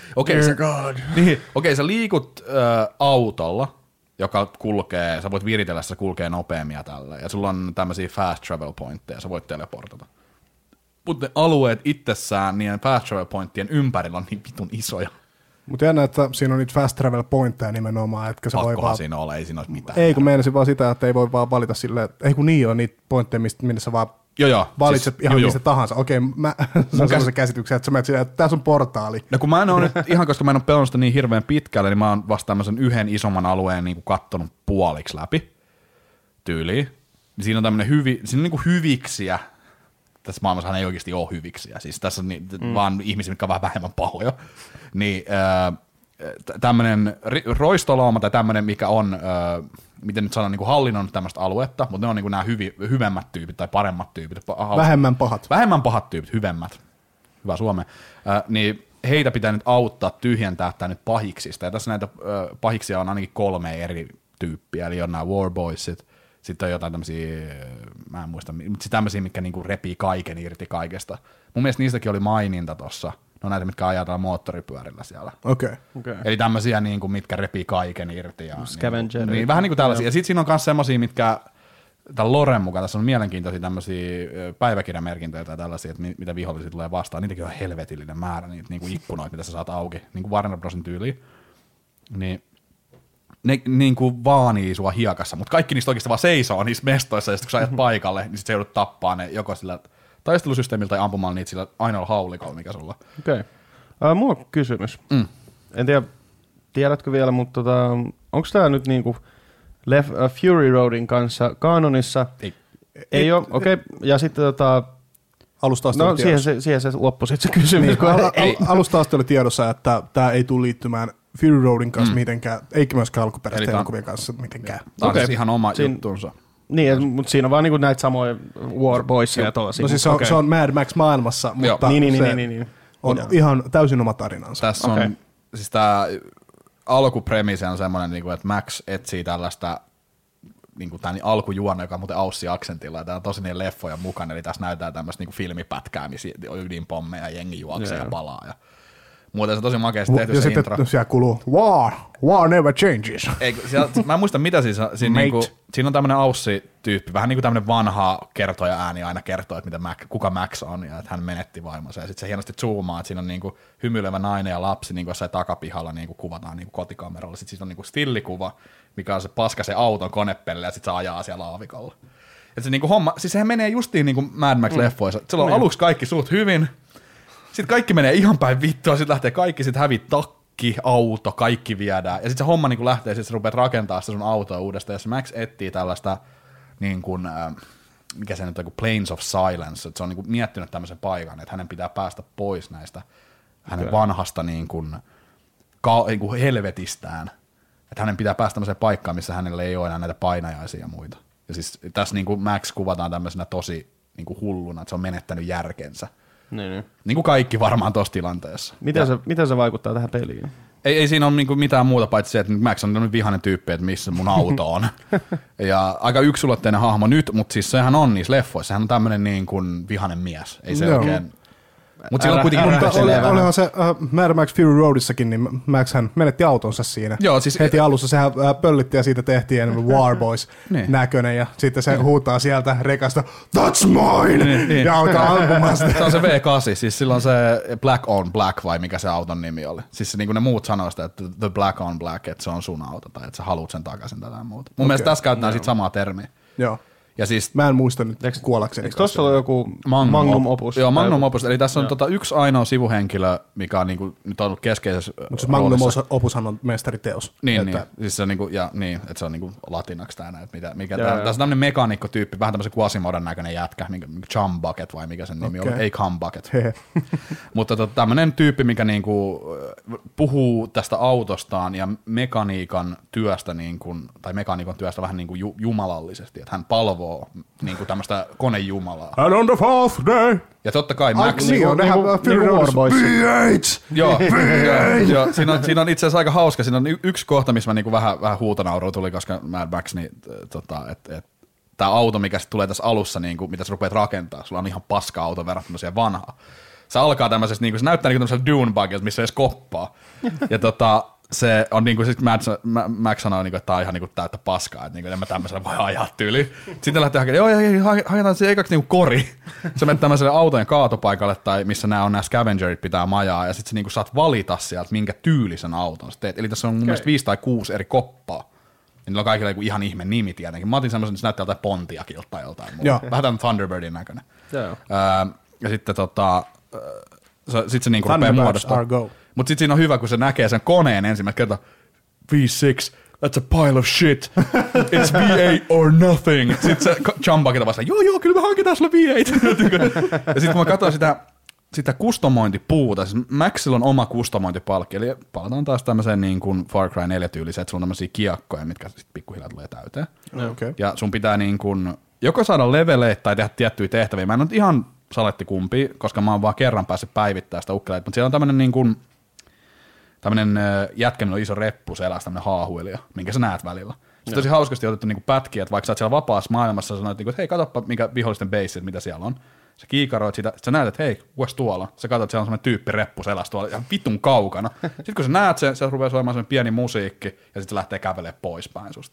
Okei, sä liikut autolla, joka kulkee, sä voit viritellä, se kulkee nopeammin ja tälleen, ja sulla on tämmöisiä fast travel pointteja, sä voit teleportata. Mutta ne alueet itsessään, niiden fast travel pointtien ympärillä on niin vitun isoja.
Mutta jännä, että siinä on niitä fast travel pointteja nimenomaan, etkä se voi vaan...
Pakkohan siinä ole, ei siinä olisi mitään.
Ei, kun meinasin vaan sitä, että ei voi vaan valita silleen, ei kun niin on niitä pointteja, minne sä vaan valitset siis, ihan mistä tahansa. Okei, mä saan sellaisen käsityksen, että sä menet silleen, että tässä on portaali.
No kun mä en ole nyt, ihan koska mä en ole pelannut sitä niin hirveän pitkälle, niin mä oon vasta tämmöisen yhden isomman alueen niin kuin kattonut puoliksi läpi tyyliin. Siinä on tämmöinen siinä on niin kuin hyviksiä. Tässä maailmassahan ei oikeasti ole hyviksiä, siis tässä on vaan ihmisiä, mitkä on vähän vähemmän pahoja. Niin tämmöinen roistolauma tai tämmöinen, mikä on, miten nyt sanon, niin kuin hallinnon tämmöistä aluetta, mutta ne on niin kuin nämä hyvemmät tyypit tai paremmat tyypit.
Vähemmän pahat.
Vähemmän pahat tyypit, hyvemmät. Hyvä Suomi. Niin heitä pitää nyt auttaa tyhjentää tämä nyt pahiksista. Ja tässä näitä pahiksia on ainakin 3 eri tyyppiä, eli on nämä warboysit, sitten on jotain tämmöisiä, mä en muista, mutta tämmöisiä, mitkä niinku repii kaiken irti kaikesta. Mun mielestä niistäkin oli maininta tossa. Ne on näitä, mitkä ajetaan moottoripyörillä siellä.
Okei.
Eli tämmöisiä, niinku, mitkä repii kaiken irti. Ja,
Scavenger.
Niin, vähän niin kuin tällaisia. Ja sitten siinä on myös semmoisia, mitkä, tämän Loren mukaan, tässä on mielenkiintoisia tämmöisiä päiväkirjamerkintöjä tai tällaisia, että mitä vihollisia tulee vastaan. Niitäkin on helvetillinen määrä, niitä niinku ikkunoita, mitä sä saat auki, niin kuin Warner Brosin tyyliin. Niin ne niin kuin vaanii sua hiekassa, mutta kaikki niistä oikeasti vaan seisoo niissä mestoissa, ja sitten kun sä ajat paikalle, niin sit sä joudut tappaa ne joko sillä taistelusysteemillä tai ampumalla niitä sillä ainoalla haulikolla, mikä sulla.
Okei. Mulla on kysymys. En tiedä, tiedätkö vielä, mutta onko tää nyt niinku Fury Roadin kanssa kanonissa? Ei ole, okei. Ja sitten
alusta asti oli tiedossa.
Siihen se loppui sitten se kysymys.
Niin, alusta asti oli tiedossa, että tää ei tule liittymään Fury Roadin kanssa mitenkään, eikä myöskään alkuperäisten elokuvien kanssa mitenkään.
Tämä on siis ihan oma juttunsa.
Niin, mutta siinä on vaan niinku näitä samoja Warboysia ja tuollaisia.
No siis se on Mad Max maailmassa, mutta niin. On ihan täysin oma tarinansa.
Tässä on, siis tämä alkupremise on semmoinen, että Max etsii tällaista niin tämä alkujuonne, joka on muuten Aussi-aksentilla, ja tämä on tosi niin leffoja mukana, eli tässä näytetään tämmöistä niin filmipätkää, missä ydinpommeja, jengi juoksee ja palaa, ja muuten se on tosi makeasti tehty
ja
se intro.
Ja sitten siellä kuluu, war never changes.
Mä en muista mitä siinä on tämmöinen Aussi-tyyppi, vähän niin kuin tämmöinen vanha kertoja ääni aina kertoo, että kuka Max on, ja että hän menetti vaimonsa, ja sitten se hienosti zoomaa, että siinä on niin kuin hymyilevä nainen ja lapsi niin kuin jossain takapihalla niin kuin kuvataan niin kuin kotikameralla, sitten siinä on niin kuin stillikuva, mikä on se paska se auton konepelle, ja sitten se ajaa siellä aavikolla. Ja se niin kuin homma, siis sehän menee justiin niin kuin Mad Max-leffoissa, sillä on aluksi kaikki suht hyvin, sitten kaikki menee ihan päin vittua, sitten lähtee kaikki, sitten hävii takki, auto, kaikki viedään. Ja sitten se homma niin lähtee, sitten sä rupeat rakentaa sitä sun autoa uudestaan. Ja se Max etsii tällaista, niin kuin, mikä se nyt on, kuin Plains of Silence. Että se on niin kuin miettinyt tämmöisen paikan, että hänen pitää päästä pois näistä hänen vanhasta niin kuin, niinku helvetistään. Että hänen pitää päästä tämmöiseen paikkaan, missä hänellä ei ole enää näitä painajaisia ja muita. Ja siis tässä niinku Max kuvataan tämmöisenä tosi niinku hulluna, että se on menettänyt järkensä. Niin kuin kaikki varmaan tuossa tilanteessa.
Miten se vaikuttaa tähän peliin?
Ei siinä ole niinku mitään muuta, paitsi se, että Max on tämmöinen vihainen tyyppi, että missä mun auto on. Ja aika yksulotteinen hahmo nyt, mutta siis sehän on niissä leffoissa. Sehän on tämmöinen niin kuin vihainen mies. Ei se oikein... Mutta sillä on kuitenkin...
Olihan se Mad Max Fury Roadissakin, niin Max hän menetti autonsa siinä.
Joo, siis...
Heti alussa sehän pöllitti ja siitä tehtiin Warboys näköinen ja sitten se huutaa sieltä rekasta, that's mine! Ja alkaa ampumaan sitä.
Se on se V8, siis silloin se Black on Black vai mikä se auton nimi oli. Siis niin kuin ne muut sanoo sitä, että the Black on Black, että se on sun auto tai että sä haluut sen takaisin tai muuta. Mun mielestä tässä käytetään sit samaa termiä.
Joo.
Ja siis,
mä en muista nyt kuollakseni.
Eikö tuossa ole joku Magnum Opus?
Joo, Magnum Opus. Eli tässä on yksi ainoa sivuhenkilö, mikä on niinku, nyt ollut keskeisessä
mutta siis Magnum Opushan on mestariteos.
Niin, siis se on niinku, ja niin, että se on niinku latinaksi tää näin. Tässä on tämmönen mekaanikko-tyyppi, vähän tämmöisen Quasimodan näköinen jätkä, Chum Bucket vai mikä sen nimi oli, ei Cum Bucket. Mutta tämmönen tyyppi, mikä niinku puhuu tästä autostaan ja mekaniikan työstä, niinku, tai mekaanikon työstä vähän niinku jumalallisesti, että hän palvoo niinku tämmöistä konejumalaa.
And on the fourth day.
Ja totta kai Max...
Niin on
Warboys.
V8!
Joo, siinä on itse asiassa aika hauska. Siinä on yksi kohta, missä mä niinku vähän huutonaurua tuli, koska Mad Max, niin tämä auto, mikä tulee tässä alussa, niinku, mitä sä rupeat rakentaa, sulla on ihan paska auto verrattuna siihen vanhaan. Se alkaa tämmöisestä, niinku, se näyttää niinku tämmöisellä dune bugilta, missä ei edes koppaa. Ja se on niinku, siis Max sanoo, niinku, että tää on ihan niinku täyttä paskaa, että niinku, en mä tämmöisellä voi ajaa tyyliin. Sitten lähtee hakemaan, haketaan se ekaksi niinku kori. Sä menet tämmöiselle autojen kaatopaikalle, tai missä nämä scavengerit pitää majaa, ja sitten sä niinku saat valita sieltä, minkä tyylisen auton sä teet. Eli tässä on mun mielestä 5 tai 6 eri koppaa. Ja niillä on kaikilla joku ihan ihme nimi tietenkin. Mä otin semmoisen, että se näyttää jotain Pontiacilta tai joltain muuta. Vähän tämän Thunderbirdin näköinen. Ja sitten sit se niinku rupeaa muodostaa. Mutta sitten siinä on hyvä, kun se näkee sen koneen ensimmäistä kertaa. V6, that's a pile of shit. It's V8 or nothing. Sitten se Chumbakita vastaan, joo, kyllä me hankitaan sulle V8. Ja sitten kun mä katsoin sitä kustomointipuuta, siis Maxilla on oma kustomointipalkki, eli palataan taas tämmöiseen niin kuin Far Cry 4-tyyliseen, että sulla on tämmöisiä kiekkoja, mitkä sitten pikkuhiljaa tulee täyteen.
Okay.
Ja sun pitää niin kuin joko saada leveleitä tai tehdä tiettyjä tehtäviä. Mä en nyt ihan saletti kumpi, koska mä oon vaan kerran päässyt päivittämään sitä ukkeleita, mutta siellä on tämmöinen niin kuin tämmöinen jätkä, millä on iso reppu selässä, tämmöinen haahuilija, minkä sä näet välillä. Sitten tosi hauskasti otettu niinku pätkiä, että vaikka sä oot siellä vapaassa maailmassa, sä sanoit, että hei, katsoppa mikä vihollisten base, mitä siellä on. Sä kiikaroit sitä, sä näet, että hei, kukas tuolla? Sä katsot, että siellä on semmoinen tyyppi reppu selässä tuolla ihan vitun kaukana. Sitten kun sä näet sen, se rupeaa soimaan semmoinen pieni musiikki, ja sitten se lähtee kävelemään poispäin susta.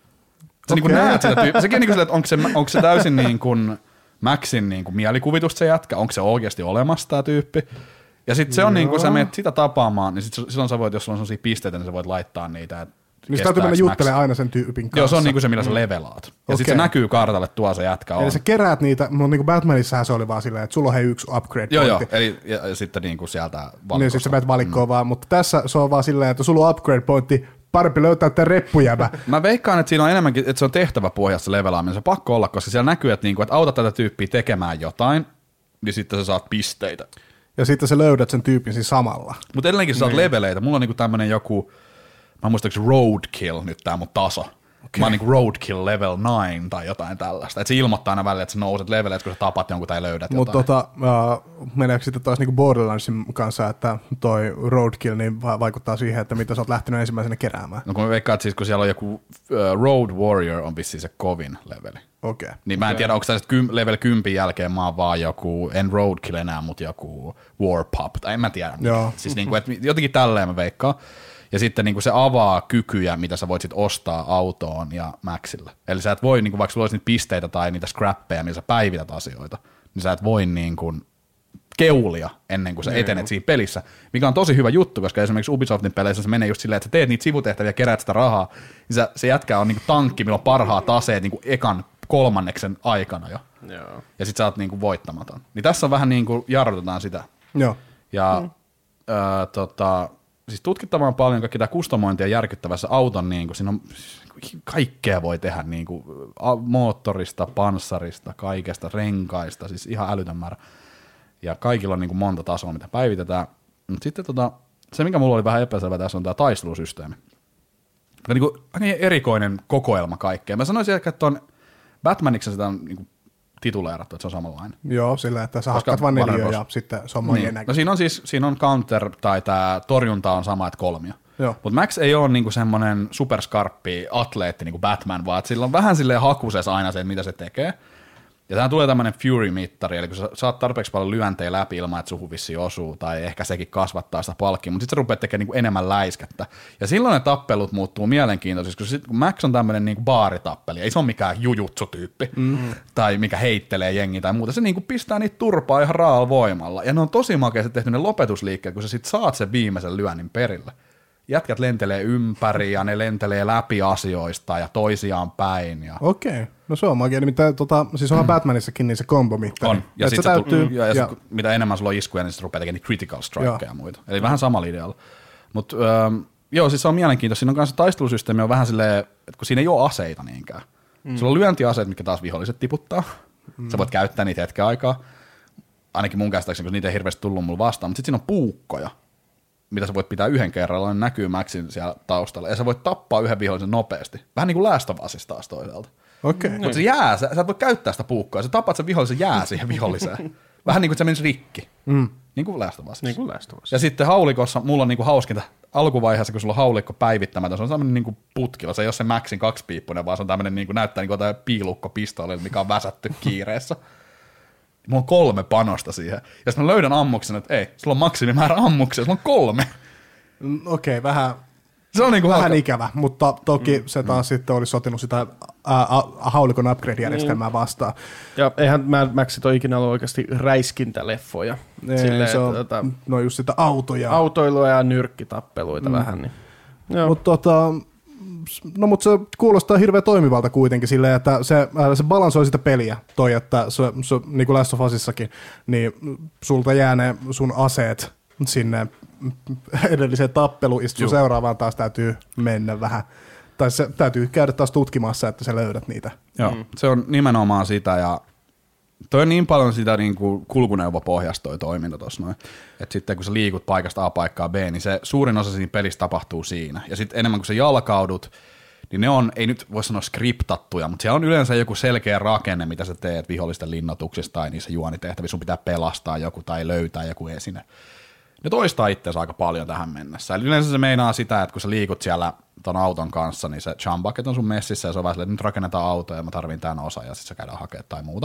Sä niinku näet sitä tyyppiä. Sekin niinku että onko se täysin niin kuin Maxin niin kuin mielikuvitusta se jätkä, onko se oikeasti olemassa tää tyyppi. Ja sitten se on niin kuin sä menet sitä tapaamaan, niin silloin sä voit, jos sulla on sellaisia pisteitä, niin sä voit laittaa niitä.
Niin sä täytyy mennä juttelemaan aina sen tyypin kanssa.
Joo, se on niin kuin se, millä sä levelaat. Ja sitten se näkyy kartalle, tuo se jätkä on.
Eli sä keräät niitä, mutta niin kuin Batmanissahan se oli vaan silleen, että sulla on yksi upgrade-pointti.
Joo, eli ja sitten niin kuin sieltä valikosta.
Niin, sitten sä menet valikkoon vaan, mutta tässä se on vaan silleen, että sulla on upgrade-pointti, parempi löytää tämän reppujäbä.
Mä veikkaan, että siinä on enemmänkin, että se on tehtäväpohjassa levelaaminen. Se on pakko olla, koska siellä näkyy, että auta tätä tyyppiä tekemään jotain, niin sitten sä saat pisteitä.
Ja sitten sä löydät sen tyypin siinä samalla.
Mutta edelleenkin sä saat leveleitä. Mulla on niinku tämmönen joku, mä muistaakseni Roadkill nyt tää mun taso. Okay. Mä oon niinku Roadkill level 9 tai jotain tällaista. Et se ilmoittaa aina välillä, että sä nouset leveleitä, kun sä tapat jonkun tai löydät jotain.
Mutta meneekö sitten taas niinku Borderlandsin kanssa, että toi Roadkill niin vaikuttaa siihen, että mitä sä oot lähtenyt ensimmäisenä keräämään?
No kun mä veikkaan, että siis kun siellä on joku Road Warrior on vissiin se kovin leveli.
Okei.
Niin mä en tiedä, onko tästä level 10 jälkeen mä oon vaan joku, en Roadkill enää, mutta joku Warpup, tai en mä tiedä.
Joo.
Siis niinku, että jotenkin tälleen mä veikkaan. Ja sitten niinku se avaa kykyjä, mitä sä voit sit ostaa autoon ja Maxille. Eli sä et voi, niinku, vaikka sulla olisi niitä pisteitä tai niitä scrappeja, millä sä päivität asioita, niin sä et voi niinku keulia ennen kuin sä etenet siinä pelissä, mikä on tosi hyvä juttu, koska esimerkiksi Ubisoftin peleissä se menee just silleen, että sä teet niitä sivutehtäviä, keräät sitä rahaa, niin se jätkä on niinku tankki, millä on parhaat aseet niinku ekan kolmanneksen aikana jo. Joo. Ja sit sä oot niinku voittamaton. Niin tässä on vähän niinku jarrutetaan sitä.
Joo.
Ja siis tutkittamaan paljon kaikki tämä kustomointia järkyttävässä auton, niinku, siinä on kaikkea voi tehdä, niinku, moottorista, panssarista, kaikesta, renkaista, siis ihan älytön määrä. Ja kaikilla on niinku monta tasoa, mitä päivitetään. Mutta sitten se, mikä mulla oli vähän epäselvä tässä, on tämä taistelusysteemi. Niin erikoinen kokoelma kaikkea. Mä sanoisin ehkä, että on Batmaniksi sitä on niin tituleerattu, että se on samanlainen.
Joo, sillä että sä hakkaat vaan 4 ja sitten se on monien näkö.
No siinä on counter tai tämä torjunta on sama, että 3. Mutta Max ei ole niinku semmoinen superskarppi atleetti niinku Batman, vaan sillä on vähän silleen hakusessa aina se, mitä se tekee. Ja tähän tulee tämmöinen Fury-mittari, eli kun sä saat tarpeeksi paljon lyöntejä läpi ilman, että suhun vissi osuu, tai ehkä sekin kasvattaa sitä palkkia, mutta sitten sä rupeat tekemään niinku enemmän läiskettä. Ja silloin ne tappelut muuttuu mielenkiintoisiksi, kun Max on tämmöinen niinku baaritappeli, ei se ole mikään jujutsu-tyyppi, tai mikä heittelee jengiä tai muuta, se niinku pistää niitä turpaa ihan raalla voimalla. Ja ne on tosi makeasti tehty ne lopetusliikkeet, kun sä sit saat sen viimeisen lyönnin perille. Jätkät lentelee ympäri ja ne lentelee läpi asioista ja toisiaan päin. Ja...
Okei, no se on magia. Nimittäin siis onhan Batmanissakin niin se kombomittari.
On, ja sitten täytyy... mitä enemmän sulla on iskuja, niin sitten rupeaa tekemään critical strikeja ja muita. Eli vähän samalla idealla. Mutta joo, siis se on mielenkiintoista. Siinä on kanssa taistelusysteemi on vähän silleen, että kun siinä ei ole aseita niinkään. Sulla on lyöntiaseet, mitkä taas viholliset tiputtaa. Sä voit käyttää niitä hetken aikaa. Ainakin mun käsittääkseni, koska niitä ei hirveästi tullut mulle vastaan. Mutta sitten siinä on puukkoja, mitä sä voit pitää yhden kerralla, niin näkyy Maxin siellä taustalla. Ja sä voit tappaa yhden vihollisen nopeasti. Vähän niin kuin Last of Us taas toisaalta.
Okei.
Mutta se jää, sä et voi käyttää sitä puukkoa. Sä tapat sen vihollisen jää siihen viholliseen. Vähän niin kuin se menisi rikki. Niin kuin Last of Us.
Niin kuin Last of Us.
Ja sitten haulikossa mulla on niin kuin hauskinta alkuvaiheessa, kun sulla on haulikko päivittämätön, se on tämmöinen niin kuin putkilla. Se ei ole se Maxin 2-piippunen, vaan se on tämmöinen, niin kuin näyttää niin kuin jotain piilukkopistoolilla, mikä on väsätty kiireessä. Mulla on 3 panosta siihen. Ja sitten mä löydän ammuksen, että ei, sulla on maksimimäärä ammuksia, sulla on 3.
Okei, vähän
se on niinku
vähän ikävä, mutta toki se taas sitten olisi sotinut sitä haulikon upgrade-järjestelmää vastaan.
Ja eihän Maxit ole ikinä ollut oikeasti räiskintäleffoja.
Silleen, se on, no just sitä autoja.
Autoilua ja nyrkkitappeluita vähän. Niin.
Mutta mutta se kuulostaa hirveän toimivalta kuitenkin silleen, että se balansoi sitä peliä toi, että se niin kuin Last of Usissakin, niin sulta jää ne sun aseet sinne edelliseen tappeluun, ja sun seuraavaan taas täytyy mennä vähän, tai se täytyy käydä taas tutkimassa, että sä löydät niitä.
Joo, se on nimenomaan sitä, ja toi on niin paljon sitä niin kuin kulkuneuvopohjasta toi toiminta tossa noin, että sitten kun sä liikut paikasta A paikkaan B, niin se suurin osa siinä pelissä tapahtuu siinä, ja sitten enemmän kuin sä jalkaudut, niin ne on, ei nyt voi sanoa skriptattuja, mutta siellä on yleensä joku selkeä rakenne, mitä sä teet vihollisten linnoituksista tai niissä juonitehtävissä, sun pitää pelastaa joku tai löytää joku esine. Ne toistaa itseänsä aika paljon tähän mennessä. Eli yleensä se meinaa sitä, että kun sä liikut siellä ton auton kanssa, niin se jump bucket on sun messissä ja se on vähän silleen, että nyt rakennetaan autoja ja mä tarvin tämän osan ja sitten sä käydään hakemaan tai muuta.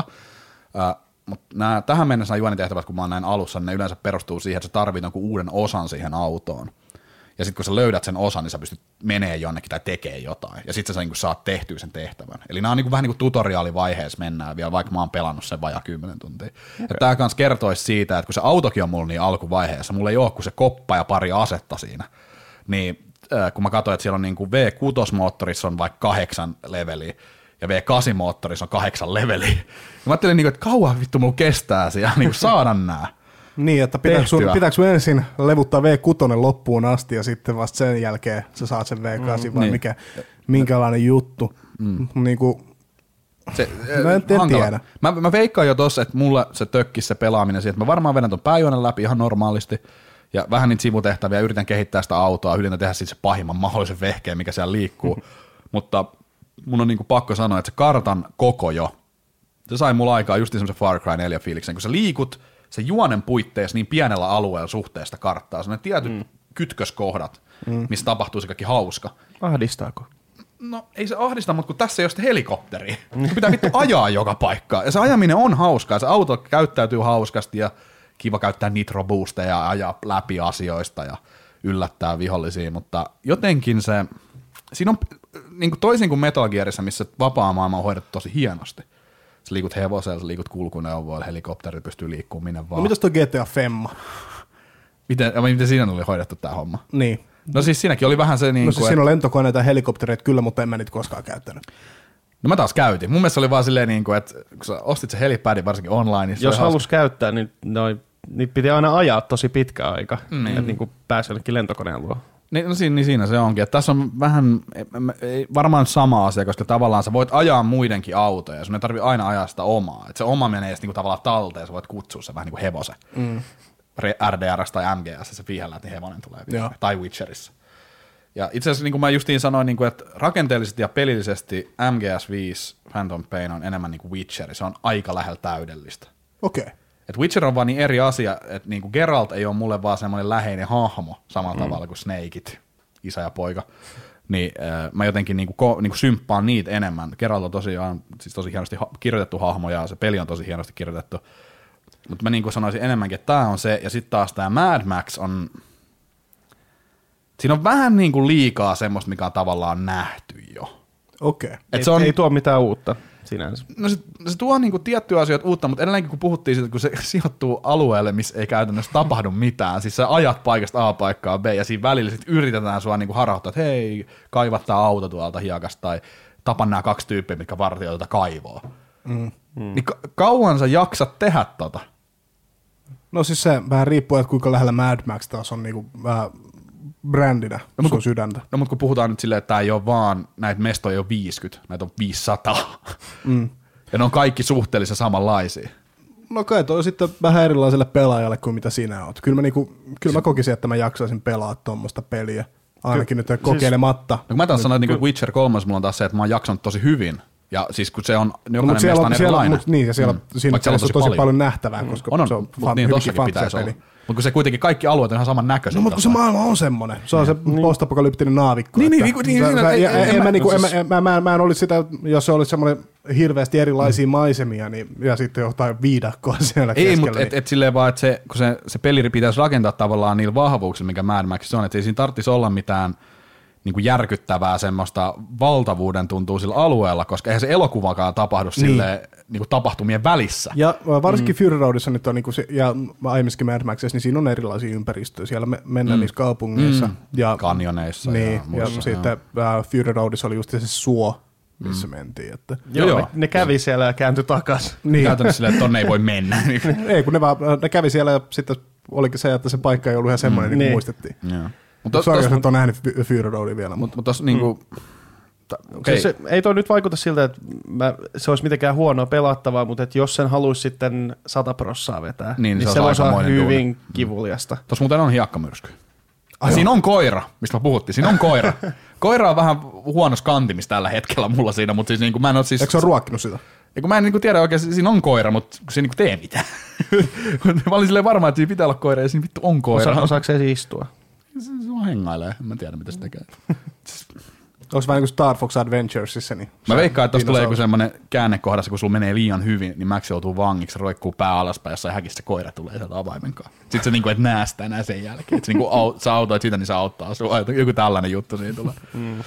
Mutta tähän mennessä nämä juonitehtävät, kun mä oon näin alussa, niin ne yleensä perustuu siihen, että sä tarvit jonkun uuden osan siihen autoon. Ja sitten kun sä löydät sen osan, niin sä pystyt menee jonnekin tai tekee jotain. Ja sitten sä niin saat tehtyä sen tehtävän. Eli nämä on niin vähän niin kuin tutoriaalivaiheessa mennään vielä, vaikka mä oon pelannut sen vajaa 10 tuntia. Okay. Ja tää kans kertoisi siitä, että kun se autokin on mulla niin alkuvaiheessa, mulla ei ole kuin se koppa ja pari asetta siinä. Niin kun mä katsoin, että siellä on niin kuin V6-moottorissa on vaikka 8 leveliä, ja V8-moottorissa on 8 leveliä. Ja mä ajattelin, että kauan vittu mulla kestää siellä niin saada nää.
Niin, että pitääkö sun ensin levuttaa V6 loppuun asti ja sitten vasta sen jälkeen sä saat sen V8 vai niin. Minkälainen juttu. Niin kuin, mä en tiedä.
Mä veikkaan jo tossa, että mulla se tökkisi se pelaaminen siihen, että mä varmaan vedän ton pääjuonen läpi ihan normaalisti ja vähän niitä sivutehtäviä, yritän kehittää sitä autoa, yritän tehdä siitä se pahimman mahdollisen vehkeen, mikä siellä liikkuu, mutta mun on niinku pakko sanoa, että se kartan koko jo, se sai mulla aikaa just semmoisen Far Cry 4 fiiliksen, kun sä liikut se juonen puitteissa niin pienellä alueella suhteesta karttaa, sellainen tietyt kytköskohdat, missä tapahtuu se kaikki hauska.
Ahdistaako?
No ei se ahdista, mutta kun tässä ei ole sitä helikopteria, kun pitää vittu ajaa joka paikkaan. Ja se ajaminen on hauskaa, se auto käyttäytyy hauskasti ja kiva käyttää nitro-boosteja ja ajaa läpi asioista ja yllättää vihollisia, mutta jotenkin siinä on niin kuin toisin kuin Metal Gearissa, missä vapaa maailma on hoidettu tosi hienosti. Sä liikut hevosella, sä liikut kulkuneuvoilla, helikopterit pystyy liikkumaan minne vaan.
No mitäs toi GTA Femma?
Miten siinä oli hoidettu tää homma?
Niin.
No siis siinäkin oli vähän se niin
kuin... No siis siinä on lentokoneita ja helikoptereita kyllä, mutta en mä niitä koskaan käyttänyt.
No mä taas käytin. Mun mielestä oli vaan silleen, niin kuin, että kun sä ostit se helipadin varsinkin online... Niin
jos halus käyttää, niin niitä piti aina ajaa tosi pitkä aika, että niin kuin pääsi jollekin lentokoneen luo.
No siinä se onkin. Että tässä on vähän varmaan sama asia, koska tavallaan sä voit ajaa muidenkin autoja, sun ei tarvitse aina ajaa sitä omaa. Että se oma menee niinku tavallaan talteen, sä voit kutsua sen vähän niin kuin hevosen. RDR:ssä tai MGS, se viihellä, että hevonen tulee viimein, tai Witcherissa. Ja itse asiassa niin kuin mä justiin sanoin, niin kuin, että rakenteellisesti ja pelillisesti MGS5 Phantom Pain on enemmän niin kuin Witcher, se on aika lähellä täydellistä.
Okei. Okay.
Et Witcher on vaan niin eri asia, että niin kuin Geralt ei ole mulle vaan semmoinen läheinen hahmo samalla tavalla kuin Snakeit, isä ja poika. Niin mä jotenkin niin kuin symppaan niitä enemmän. Geralt on tosiaan siis tosi hienosti kirjoitettu hahmo ja se peli on tosi hienosti kirjoitettu. Mutta mä niin kuin sanoisin enemmänkin, että tää on se, ja sitten taas tää Mad Max on... Siinä on vähän niin kuin liikaa semmoista, mikä on tavallaan nähty jo.
Okei.
Okay. Ei tuo mitään uutta sinänsä.
No se tuo niin kuin tiettyjä asioita uutta, mutta edelleenkin kun puhuttiin siitä, kun se sijoittuu alueelle, missä ei käytännössä tapahdu mitään, siis sä ajat paikasta A paikkaan B, ja siinä välillä sit yritetään sua niin kuin harhauttaa, että hei, kaiva tää auto tuolta hiekasta, tai tapan nämä 2 tyyppiä, mitkä vartioita tätä kaivoa. Niin kauan sä jaksat tehdä tota?
No siis se vähän riippuu, että kuinka lähellä Mad Max taas on niinku vähän brändinä sun sydäntä.
No mutta kun puhutaan nyt silleen, että tää ei ole vaan, näitä mestoja ei ole 50, näitä on 500. Ja ne on kaikki suhteellisen samanlaisia.
No kai toi sitten vähän erilaiselle pelaajalle kuin mitä sinä oot. Kyllä mä kokisin, että mä jaksaisin pelaa tuommoista peliä. Ainakin nyt kokeilematta.
No kun mä taas sanoin, että niin Witcher 3 mulla on taas se, että mä oon jaksanut tosi hyvin. Ja siis kun se on jokainen mestä on erilainen.
Niin, ja siinä on tosi paljon nähtävää, koska
on,
se on
niin,
hyvinkin fantasy-peli.
Mutta kun se kuitenkin kaikki alueet on ihan saman näköisiä.
No mutta kun se maailma on semmoinen. Se on se postapokalyptinen naavikko. Mä en olisi sitä, jos se olisi semmoinen hirveästi erilaisia maisemia, niin, ja sitten jotain viidakkoa siellä keskellä.
Ei, mutta et silleen vaan, että kun se peli pitäisi rakentaa tavallaan niillä vahvuuksilla, mikä Mad Max on, että ei siinä tarvitsisi olla mitään niin kuin järkyttävää semmoista valtavuuden tuntuu sillä alueella, koska eihän se elokuvakaan tapahdu silleen niin kuin tapahtumien välissä.
Ja varsinkin Fury Roadissa nyt on, niin kuin se, ja aiemminkin Mad Maxissa, niin siinä on erilaisia ympäristöjä. Siellä mennään niissä kaupungeissa. Ja
kanjoneissa.
Niin, ja sitten Fury Roadissa oli just se suo, missä mentiin. Että.
Joo. Ne kävi siellä ja kääntyi takaisin.
Niin. Käytännössä silleen, että tonne ei voi mennä.
Ei, kun ne kävi siellä ja sitten olikin se, että se paikka ei ollut ihan semmoinen, niin kuin muistettiin. Joo. Sarjassa nyt on nähnyt Fury Roadin vielä.
Mutta tossa niinku...
Okay. Se, ei toi nyt vaikuta siltä, että se olisi mitenkään huonoa pelattavaa, mutta että jos sen haluaisi sitten 100% vetää, niin se voisi olla hyvin kivuliasta.
Tuossa muuten on hiekkamyrsky. Siinä on koira, mistä me puhuttiin. Siinä on koira. Koira on vähän huonossa kantimissa tällä hetkellä mulla siinä, mutta siis niinku mä en ole siis...
Eikö se ole ruokkinut sitä?
Eiku mä en niinku tiedä oikein, siinä on koira, mutta se ei niinku tee mitään. Mä olin silleen varma, että siinä pitää olla koira ja siinä vittu on koira.
Osaako se istua?
Se vaan hengailee, mä tiedä mitä se tekee.
Onko vähän niin kuin Star Fox Adventuresissa? Niin
mä veikkaan, että tuossa tulee joku semmoinen käännekohdassa, kun sulla menee liian hyvin, niin Max joutuu vangiksi, roikkuu pää alaspäin, jossain häkissä koira tulee sieltä avaimenkaan. Sitten se niinku, et näe sitä enää sen jälkeen. Että sä autoit sitä, niin se auttaa sua. Joku tällainen juttu siinä tulee.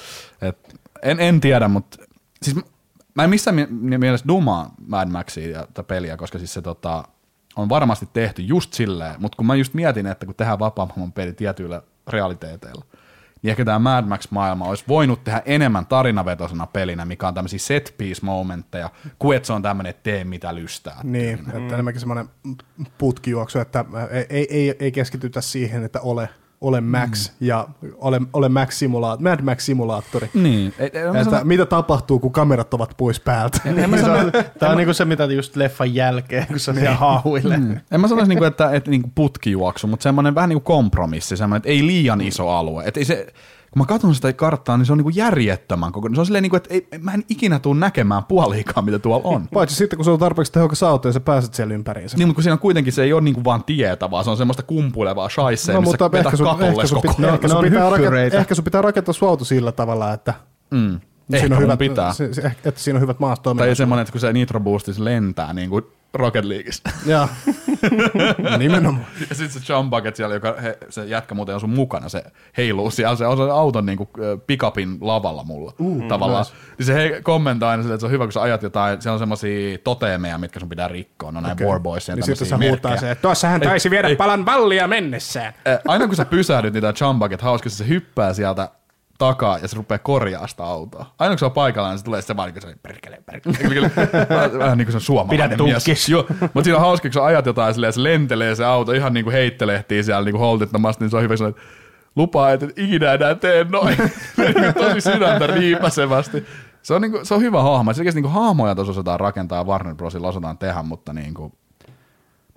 En tiedä, mutta siis mä en missään mielessä dumaa Mad Maxia ja tätä peliä, koska siis se on varmasti tehty just silleen, mutta kun mä just mietin, että kun tehdään vapaa-maailman peli tietyillä realiteeteilla, niin ehkä tämä Mad Max-maailma olisi voinut tehdä enemmän tarinavetoisena pelinä, mikä on tämmöisiä set piece momentteja, kuin että se on tämmöinen, että tee mitä lystää.
Niin, että enemmänkin semmoinen putkijuoksu, että ei keskitytä siihen, että ole Max ja ole Mad Max-simulaattori.
Niin.
Että mitä tapahtuu, kun kamerat ovat pois päältä.
Tämä on niinku se, mitä just leffan jälkeen, kun se siellä haahuilee.
En mä sanoisi, että niinku putkijuoksu, mutta semmoinen vähän niin kuin kompromissi, semmoinen, että ei liian iso alue. Että ei se, kun mä katson sitä karttaa, niin se on niinku järjettömän kokoinen. Se on silleen, että mä en ikinä tule näkemään puoliikaan, mitä tuolla on.
Paitsi sitten, kun se on tarpeeksi tehokas auto ja sä pääset siellä ympäriinsä.
Niin, mutta kun siinä on kuitenkin se ei ole niinku vaan tietä, vaan se on semmoista kumpuilevaa shaisee, missä vetää katolles koko ajan.
Ehkä sun pitää rakentaa sun auto sillä tavalla, että
siinä on hyvät, pitää.
Että siinä on hyvät maastoimet.
Tai semmoinen, että kun se Nitro Boostissa lentää niin kuin Rocket Leagueista.
Joo, nimenomaan.
Ja sitten se Jump Bucket siellä, se jätkä muuten on sun mukana, se heiluu siellä, se on se auton niin kuin pick-upin lavalla mulla tavallaan. Niin se kommentaa aina sille, että se on hyvä, kun sä ajat jotain, siellä on semmosia toteemeja, mitkä sun pitää rikkoa, no näin Warboysien
niin
tämmöisiä
merkkejä. Niin sitten se huutaa se, että tuossa hän taisi viedä palan vallia mennessään.
Aina kun sä pysähdyt, niin tää Jump Bucket hauska, se hyppää sieltä takaa ja se rupeaa korjaa sitä autoa. Aina kun se on paikallaan, niin se tulee sitten vaan niin kuin se perkele. Vähän niin kuin se on suomalainen mies. Mutta siinä on hauska, kun sä ajat jotain silleen, se lentelee se auto ihan niin kuin heittelehtii siellä niin kuin holtittomasti, niin se on hyvä sanoa, että lupaa, että ikinä enää tee noin. Tosi sydäntä riipäsevästi. Se on hyvä hahmo. Se niin hahmoja tuossa osataan rakentaa ja Warner Brosilla osataan tehdä, mutta niin kuin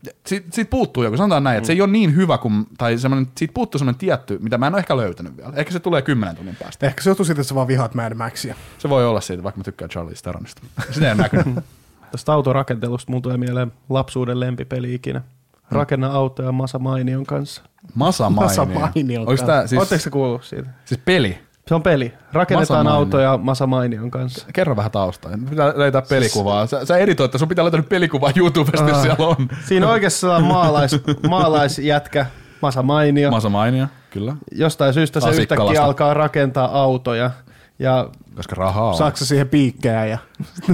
Siitä puuttuu joku, sanotaan näin, että se ei ole niin hyvä kuin, tai siitä puuttuu semmoinen tietty, mitä mä en ole ehkä löytänyt vielä. Ehkä se tulee 10 tunnin päästä.
Ehkä se joutuu siitä, että sä vaan vihaat Mad Maxia.
Se voi olla siitä, vaikka mä tykkään Charlize Theronista. Sitä ei ole näkynyt.
Tästä autorakentelusta mun tulee mieleen lapsuuden lempipeli ikinä. Rakenna autoja Masa Mainion kanssa.
Masa Mainion kanssa.
Siis, ootteko sä kuullut siitä?
Siis peli?
Se on peli. Rakennetaan autoja Masa Mainion kanssa.
Kerro vähän taustaa. Pitää löytää pelikuvaa. Sä editoit, että sun pitää löytää pelikuvaa YouTubesta, jos siellä on.
Siinä on oikeastaan maalaisjätkä Masa Mainio.
Masa Mainio, kyllä.
Jostain syystä se yhtäkkiä alkaa rakentaa autoja. Ja
koska rahaa on.
Saatko siihen piikkejä? Ja...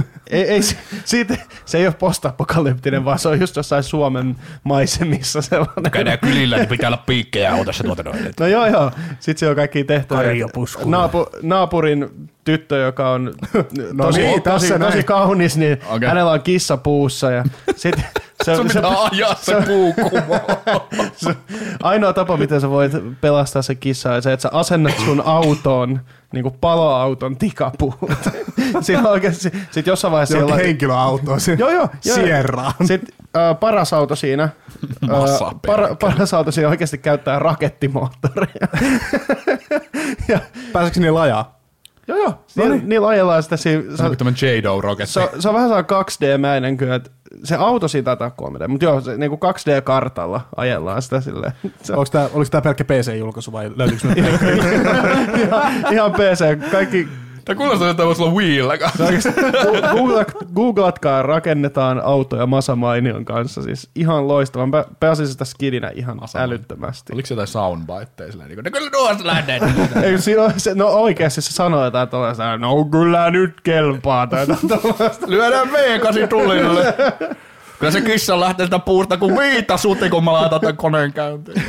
se ei ole postapokalyptinen, vaan se on just jossain Suomen maisemissa sellainen.
Käydään kylillä, niin pitää olla piikkejä autossa tuota noin.
No joo. Sitten se on kaikki tehtäviä. Naapurin tyttö, joka on tosi kaunis, niin hänellä on kissa puussa. Ja sit
sun pitää ajaa se puukumoon.
Ainoa tapa, miten sä voit pelastaa se kissa, on se, että sä asennat sun autoon niinku paloauton tikapuut. Siinä oikeasti sit jossain vaiheessa
siellä on henkilöautoa.
Joo.
Sierraan.
Sitten paras auto siinä. Paras auto siinä oikeasti käyttää rakettimoottoria.
Pääseekö niillä ajaa?
Joo. Niillä ajellaan sitä siinä.
Se on tämmönen J-Do-roketti.
Se on vähän saa 2D-mäinen kyllä, että se auto siitä taitaa 3D, mutta joo, se niinku 2D-kartalla ajellaan sitä silleen.
Oliko tää pelkkä PC-julkaisu vai löytyykö nyt
ihan PC, kaikki.
Tämä kuulostaa, että tämä voisi olla Wiillä kanssa.
Googlatkaa, rakennetaan autoja Masa Mainion kanssa. Siis ihan loistava. Mä pääsin sitä skidinä ihan älyttömästi.
Oliko se jotain soundbiteja silleen? Niin kyllä nuosta lähdet.
No oikeasti se sanoo jotain tuollaista, no kyllä nyt kelpaa.
Lyödään V8 tulille. Kyllä se kissa lähtee sitä puusta kuin viita suti, kun mä laitan tämän koneen käyntiin.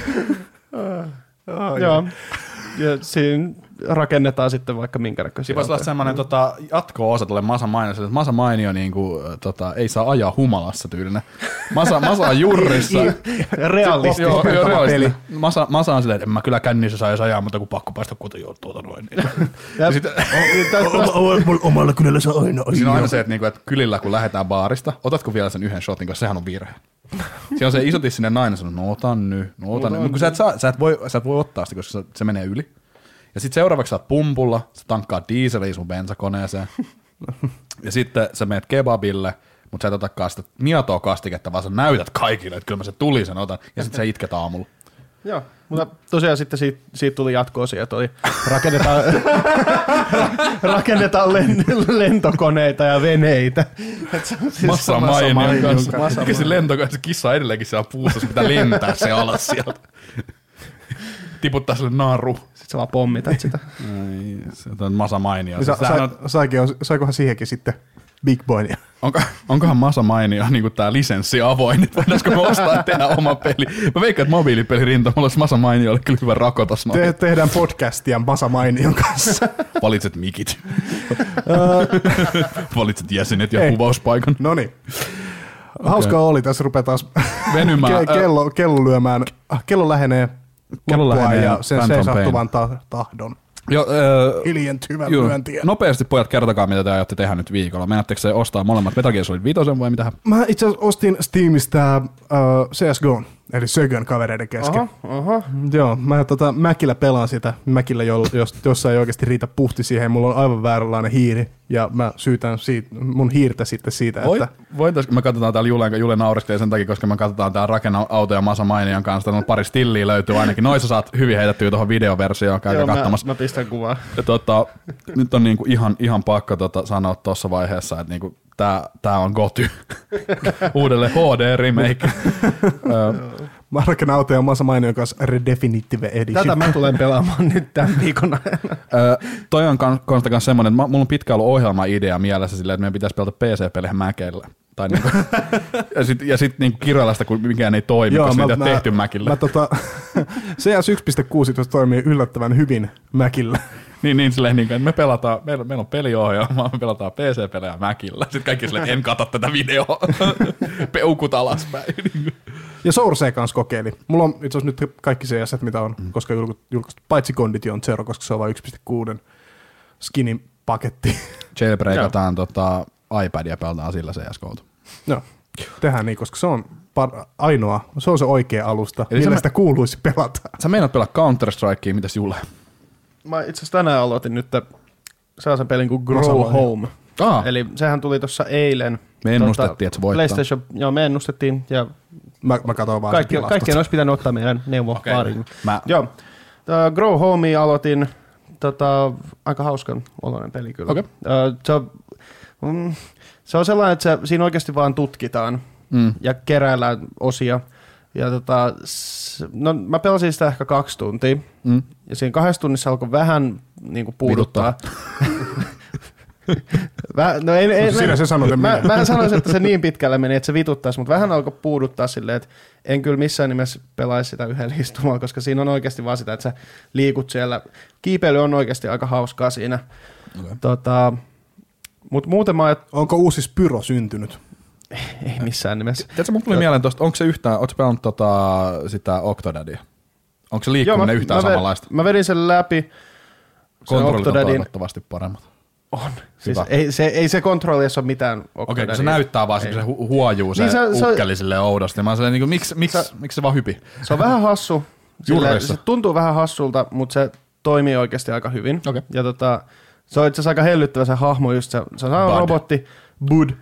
Joo. Ja siinä rakennetaan sitten vaikka minkä näköisiä.
Voisi olla semmoinen jatko-osa tuolle Masa Mainiolle, että Masa Mainio niinku, ei saa ajaa humalassa tyylinen. Masa on jurrissa.
Realistinen.
Joo, realistinen. Masa on silleen, että en mä kyllä kännissä saisi ajaa, mutta kun pakko päästä kotiin tuota noin.
Omalla kylällä saa aina ajaa.
Siinä on aina se, että kylillä kun lähdetään baarista, otatko vielä sen yhden shotin, koska sehän on virhe. Siinä on se isotissinen nainen sanoo, no otan nyt. Mutta sä et voi ottaa sitä, koska se menee yli. Ja sitten seuraavaksi sä oot pumpulla, sä tankkaat dieseliä sun bensakoneeseen. Ja sitten sä meet kebabille, mutta sä et otakaan sitä mietoa kastiketta, vaan sä näytät kaikille, että kyllä mä se tuli sen otan. Ja sitten sä itket aamulla.
Joo, mutta tosiaan sitten siitä tuli jatko-osia, että rakennetaan lentokoneita ja veneitä.
Masa Mainion kanssa. Mikä se lentokone, se kissa on edelleenkin siellä puussa, se pitää lentää se alas sieltä. Tiputtaa sille naru.
Sitten sä vaan pommitat sitä.
Se on Masa Mainio.
Saikohan siihenkin sitten Big Boynia?
Onkohan Masa Mainio niin tää lisenssi avoin, että voidaanko me ostaa ja tehdä oma peli? Mä veikkaan, että mobiilipelirintamalla olisi Masa Mainiolle kyllä hyvä rakotas.
Tehdään podcastia Masa Mainion kanssa.
Valitset mikit. Valitset jäsenet ja kuvauspaikan.
Noniin. Hauskaa oli, tässä rupeaa taas
venymään.
Kello lyömään. Kello lähenee ja sen seisahtuvan tahdon. Hiljentyvän myöntiä.
Nopeasti pojat, kertokaa mitä te aiotte tehdä nyt viikolla. Menättekö se ostaa molemmat Metal Gear Solid 5 vai mitä?
Mä itse asiassa ostin Steamista CSGO, eli Sögön kavereiden kesken. Joo, mä Mäkillä pelaan sitä. Mäkillä jossa ei oikeasti riitä puhti siihen. Mulla on aivan vääränlainen hiiri. Ja mä syytän mun hiirtä sitten siitä, että...
Voitaisko me katsotaan täällä Jule naureskelee sen takia, koska me katsotaan täällä Rakenna autoja Masa Mainion kanssa. Täällä on pari stilliä löytyy ainakin. Noissa saat hyvin heitettyä tuohon videoversioon. Käykää katsomassa.
Mä pistän kuvaa.
Nyt on niinku ihan pakko sanoa tuossa vaiheessa, että niinku tää on goty. Uudelle HD-remake.
Mä rakennan autoja Masa Mainion kanssa Redefinitive Edition.
Tätä mä tulen pelaamaan nyt tämän viikon ajan.
Toi on kans semmonen, että mulla on pitkä ollut ohjelma-idea mielessä silleen, että meidän pitäisi pelata PC-pelejä Mäkellä. Tai niinku, ja sit niinku kirjoilla sitä, kun mikään ei toimi, koska niitä on tehty Mäkillä.
CS 1.6 toimii yllättävän hyvin Mäkillä.
Niin silleen, että me pelataan, meillä on peliohjelma, me pelataan PC-pelejä Mäkillä. Sitten kaikki silleen, että en katso tätä videoa. Peukut alaspäin.
Ja Source kanssa kokeili. Mulla on itse asiassa nyt kaikki CS, mitä on, koska julkaistu, paitsi Condition Zero, koska se on vain 1.6 skinin paketti.
Jailbreakataan iPadia, pelataan sillä CS:GO:ta.
Joo. Tehdään niin, koska se on se on se oikea alusta,
Eli
millä sitä kuuluisi pelata.
Sä meinaat pelaa Counter-Strikea, mitäs Jule?
Mä itse asiassa tänään aloitin nyt sellaisen pelin kuin Grow Home. Eli sehän tuli tuossa eilen.
Me ennustettiin, että se voittaa.
PlayStation, joo, me ennustettiin. Ja
mä katsoin vaan
kaikkien olisi pitänyt ottaa meidän neuvo vaariin.
Joo.
Grow Home aloitin. Aika hauskan oloinen peli kyllä.
Okay.
Se on sellainen, että siinä oikeasti vaan tutkitaan ja keräillään osia. Ja mä pelasin sitä ehkä 2 tuntia. Ja siinä 2 tunnissa alkoi vähän niin kuin puuduttaa.
Siinä se sanoi,
mä en sanoisi, että se niin pitkälle meni, että se vituttaisi, mutta vähän alkoi puuduttaa silleen, että en kyllä missään nimessä pelaisi sitä yhdellä istumalla, koska siinä on oikeasti vaan sitä, että sä liikut siellä. Kiipeily on oikeasti aika hauskaa siinä. Okay. Mutta muuten
onko uusi Spyro syntynyt?
Ei missään nimessä.
Tiedätkö, mun tuli mieleen tuosta, onko se yhtään, ootko pelannut sitä Octodadia? Onko se liikkuminen yhtään samanlaista?
Mä vedin sen läpi.
Kontrollit on toivottavasti paremmat.
On. Siis ei se kontrollissa ole mitään Octodadia.
Okei, kun se näyttää vaan, se huojuu se ukkeli silleen oudosti. Mä sanoin, miksi se vaan hypi?
Se on vähän hassu. Se tuntuu vähän hassulta, mutta se toimii oikeasti aika hyvin.
Okay.
Ja se on itse asiassa aika hellyttävä se hahmo, just se on robotti, Buddy.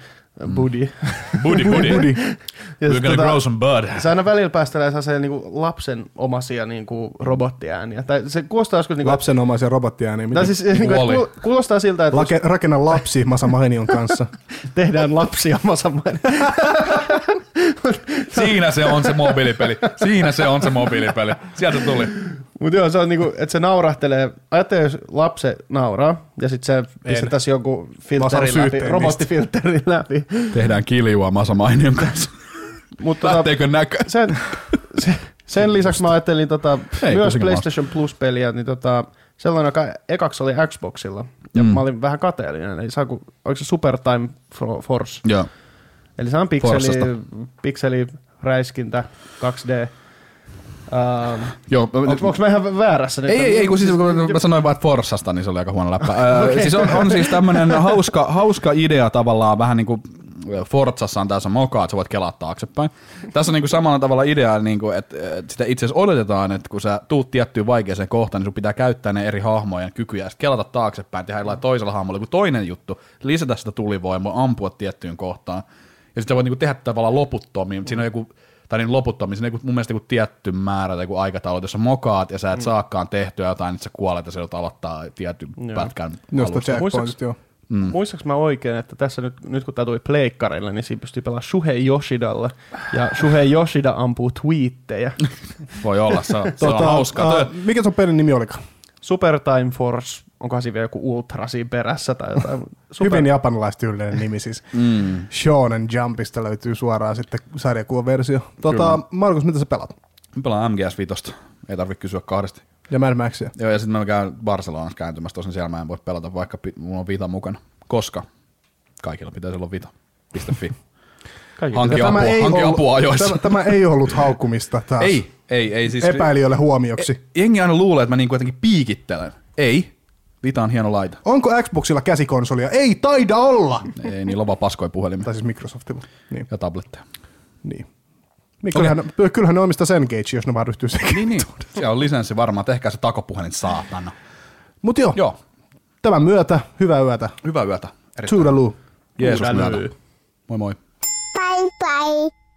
We're gonna grow some bud.
Se aina välillä päästelee sellaisia niinku lapsen omaisia niinku robottiääniä. Tai se kuulostaa joskus niinku
lapsen omaisia robottiääniä.
Tai siis niinku, kuulostaa siltä, että
rakenna lapsi Masa Mainion kanssa.
Tehdään lapsia Masa Mainion.
Siinä se on se mobiilipeli. Sieltä tuli.
Mutta joo, se on niinku, että se naurahtelee. Ajattele, jos lapse nauraa, ja sitten se pistettäisiin jonkun filterin läpi, robottifilterin läpi.
Tehdään kiljua Masa Mainion kanssa. Lähteekö näkö?
Sen lisäksi mä ajattelin myös PlayStation Plus-peliä, niin sellainen, joka ekaksi oli Xboxilla, ja mä olin vähän kateellinen. Eli oliko se Super Time Force?
Joo.
Eli se on pikseliräiskintä 2D. Onko mä ihan väärässä?
Ei, kun mä sanoin vaan, että Forsasta, niin se oli aika huono läppä. Okay. Siis on siis tämmönen hauska idea tavallaan, vähän niin kuin Forzassa on tässä mokaa, että sä voit kelaa taaksepäin. Tässä on niin kuin samalla tavalla idea, niin kuin, että sitä itse asiassa odotetaan, että kun sä tuut tiettyyn vaikeaseen kohtaan, niin sun pitää käyttää ne eri hahmojen kykyjä ja sitten kelata taaksepäin, tehdä jollain toisella hahmolla kuin toinen juttu, lisätä sitä tulivoimaa, ampua tiettyyn kohtaan. Ja sitten sä voit niin kuin tehdä tavallaan loputtomia, mutta siinä on joku tai niin loputtomia, siinä on mun mielestä joku tietty määrä tai joku aikataulu, jos sä mokaat ja sä et saakaan tehtyä jotain, niin sä kuolet ja sä joudut aloittaa tietyn pätkän alusta.
Muistaaks mä oikein, että tässä nyt kun tää tuli pleikkarille, niin siinä pystyy pelaamaan Shuhei Yoshidalla, ja Shuhei Yoshida ampuu twiittejä.
Voi olla, se on hauskaa.
Mikä sun pelin nimi olikaan?
Super Time Force, onkohan siinä vielä joku ultra siinä perässä tai jotain.
Hyvin japanilaistyylinen nimi siis. Shonen Jumpista löytyy suoraan sitten sarjakuvaversio. Markus, mitä sä pelaat?
Mä pelaan MGS5, ei tarvitse kysyä kahdesti.
Ja Mad Maxia.
Joo, ja sitten mä käyn Barcelonassa kääntymässä, tosin siellä mä en voi pelata, vaikka mulla on Vita mukana. Koska kaikilla pitäisi olla Vita.fi. Hanki apua ajoissa.
Tämä ei ollut haukkumista taas.
Ei siis
epäilijöille huomioksi.
Jengi aina luulee, että mä niinku jotenkin piikittelen. Ei. Vita on hieno laite.
Onko Xboxilla käsikonsolia? Ei taida olla!
Ei, niillä on vaan paskoja puhelimia.
Tai siis Microsoftilla. Niin.
Ja tabletteja.
Niin. Kyllähän ne omistaa sen Engage, jos ne vaan ryhtyy sekin.
Niin. Siellä on lisenssi varmaan. Tehkää se takopuhelin saatana.
Mut joo. Tämän myötä, hyvää yötä.
Hyvää yötä.
Toodaloo.
Jeesus myötä. Moi moi.
Bye bye.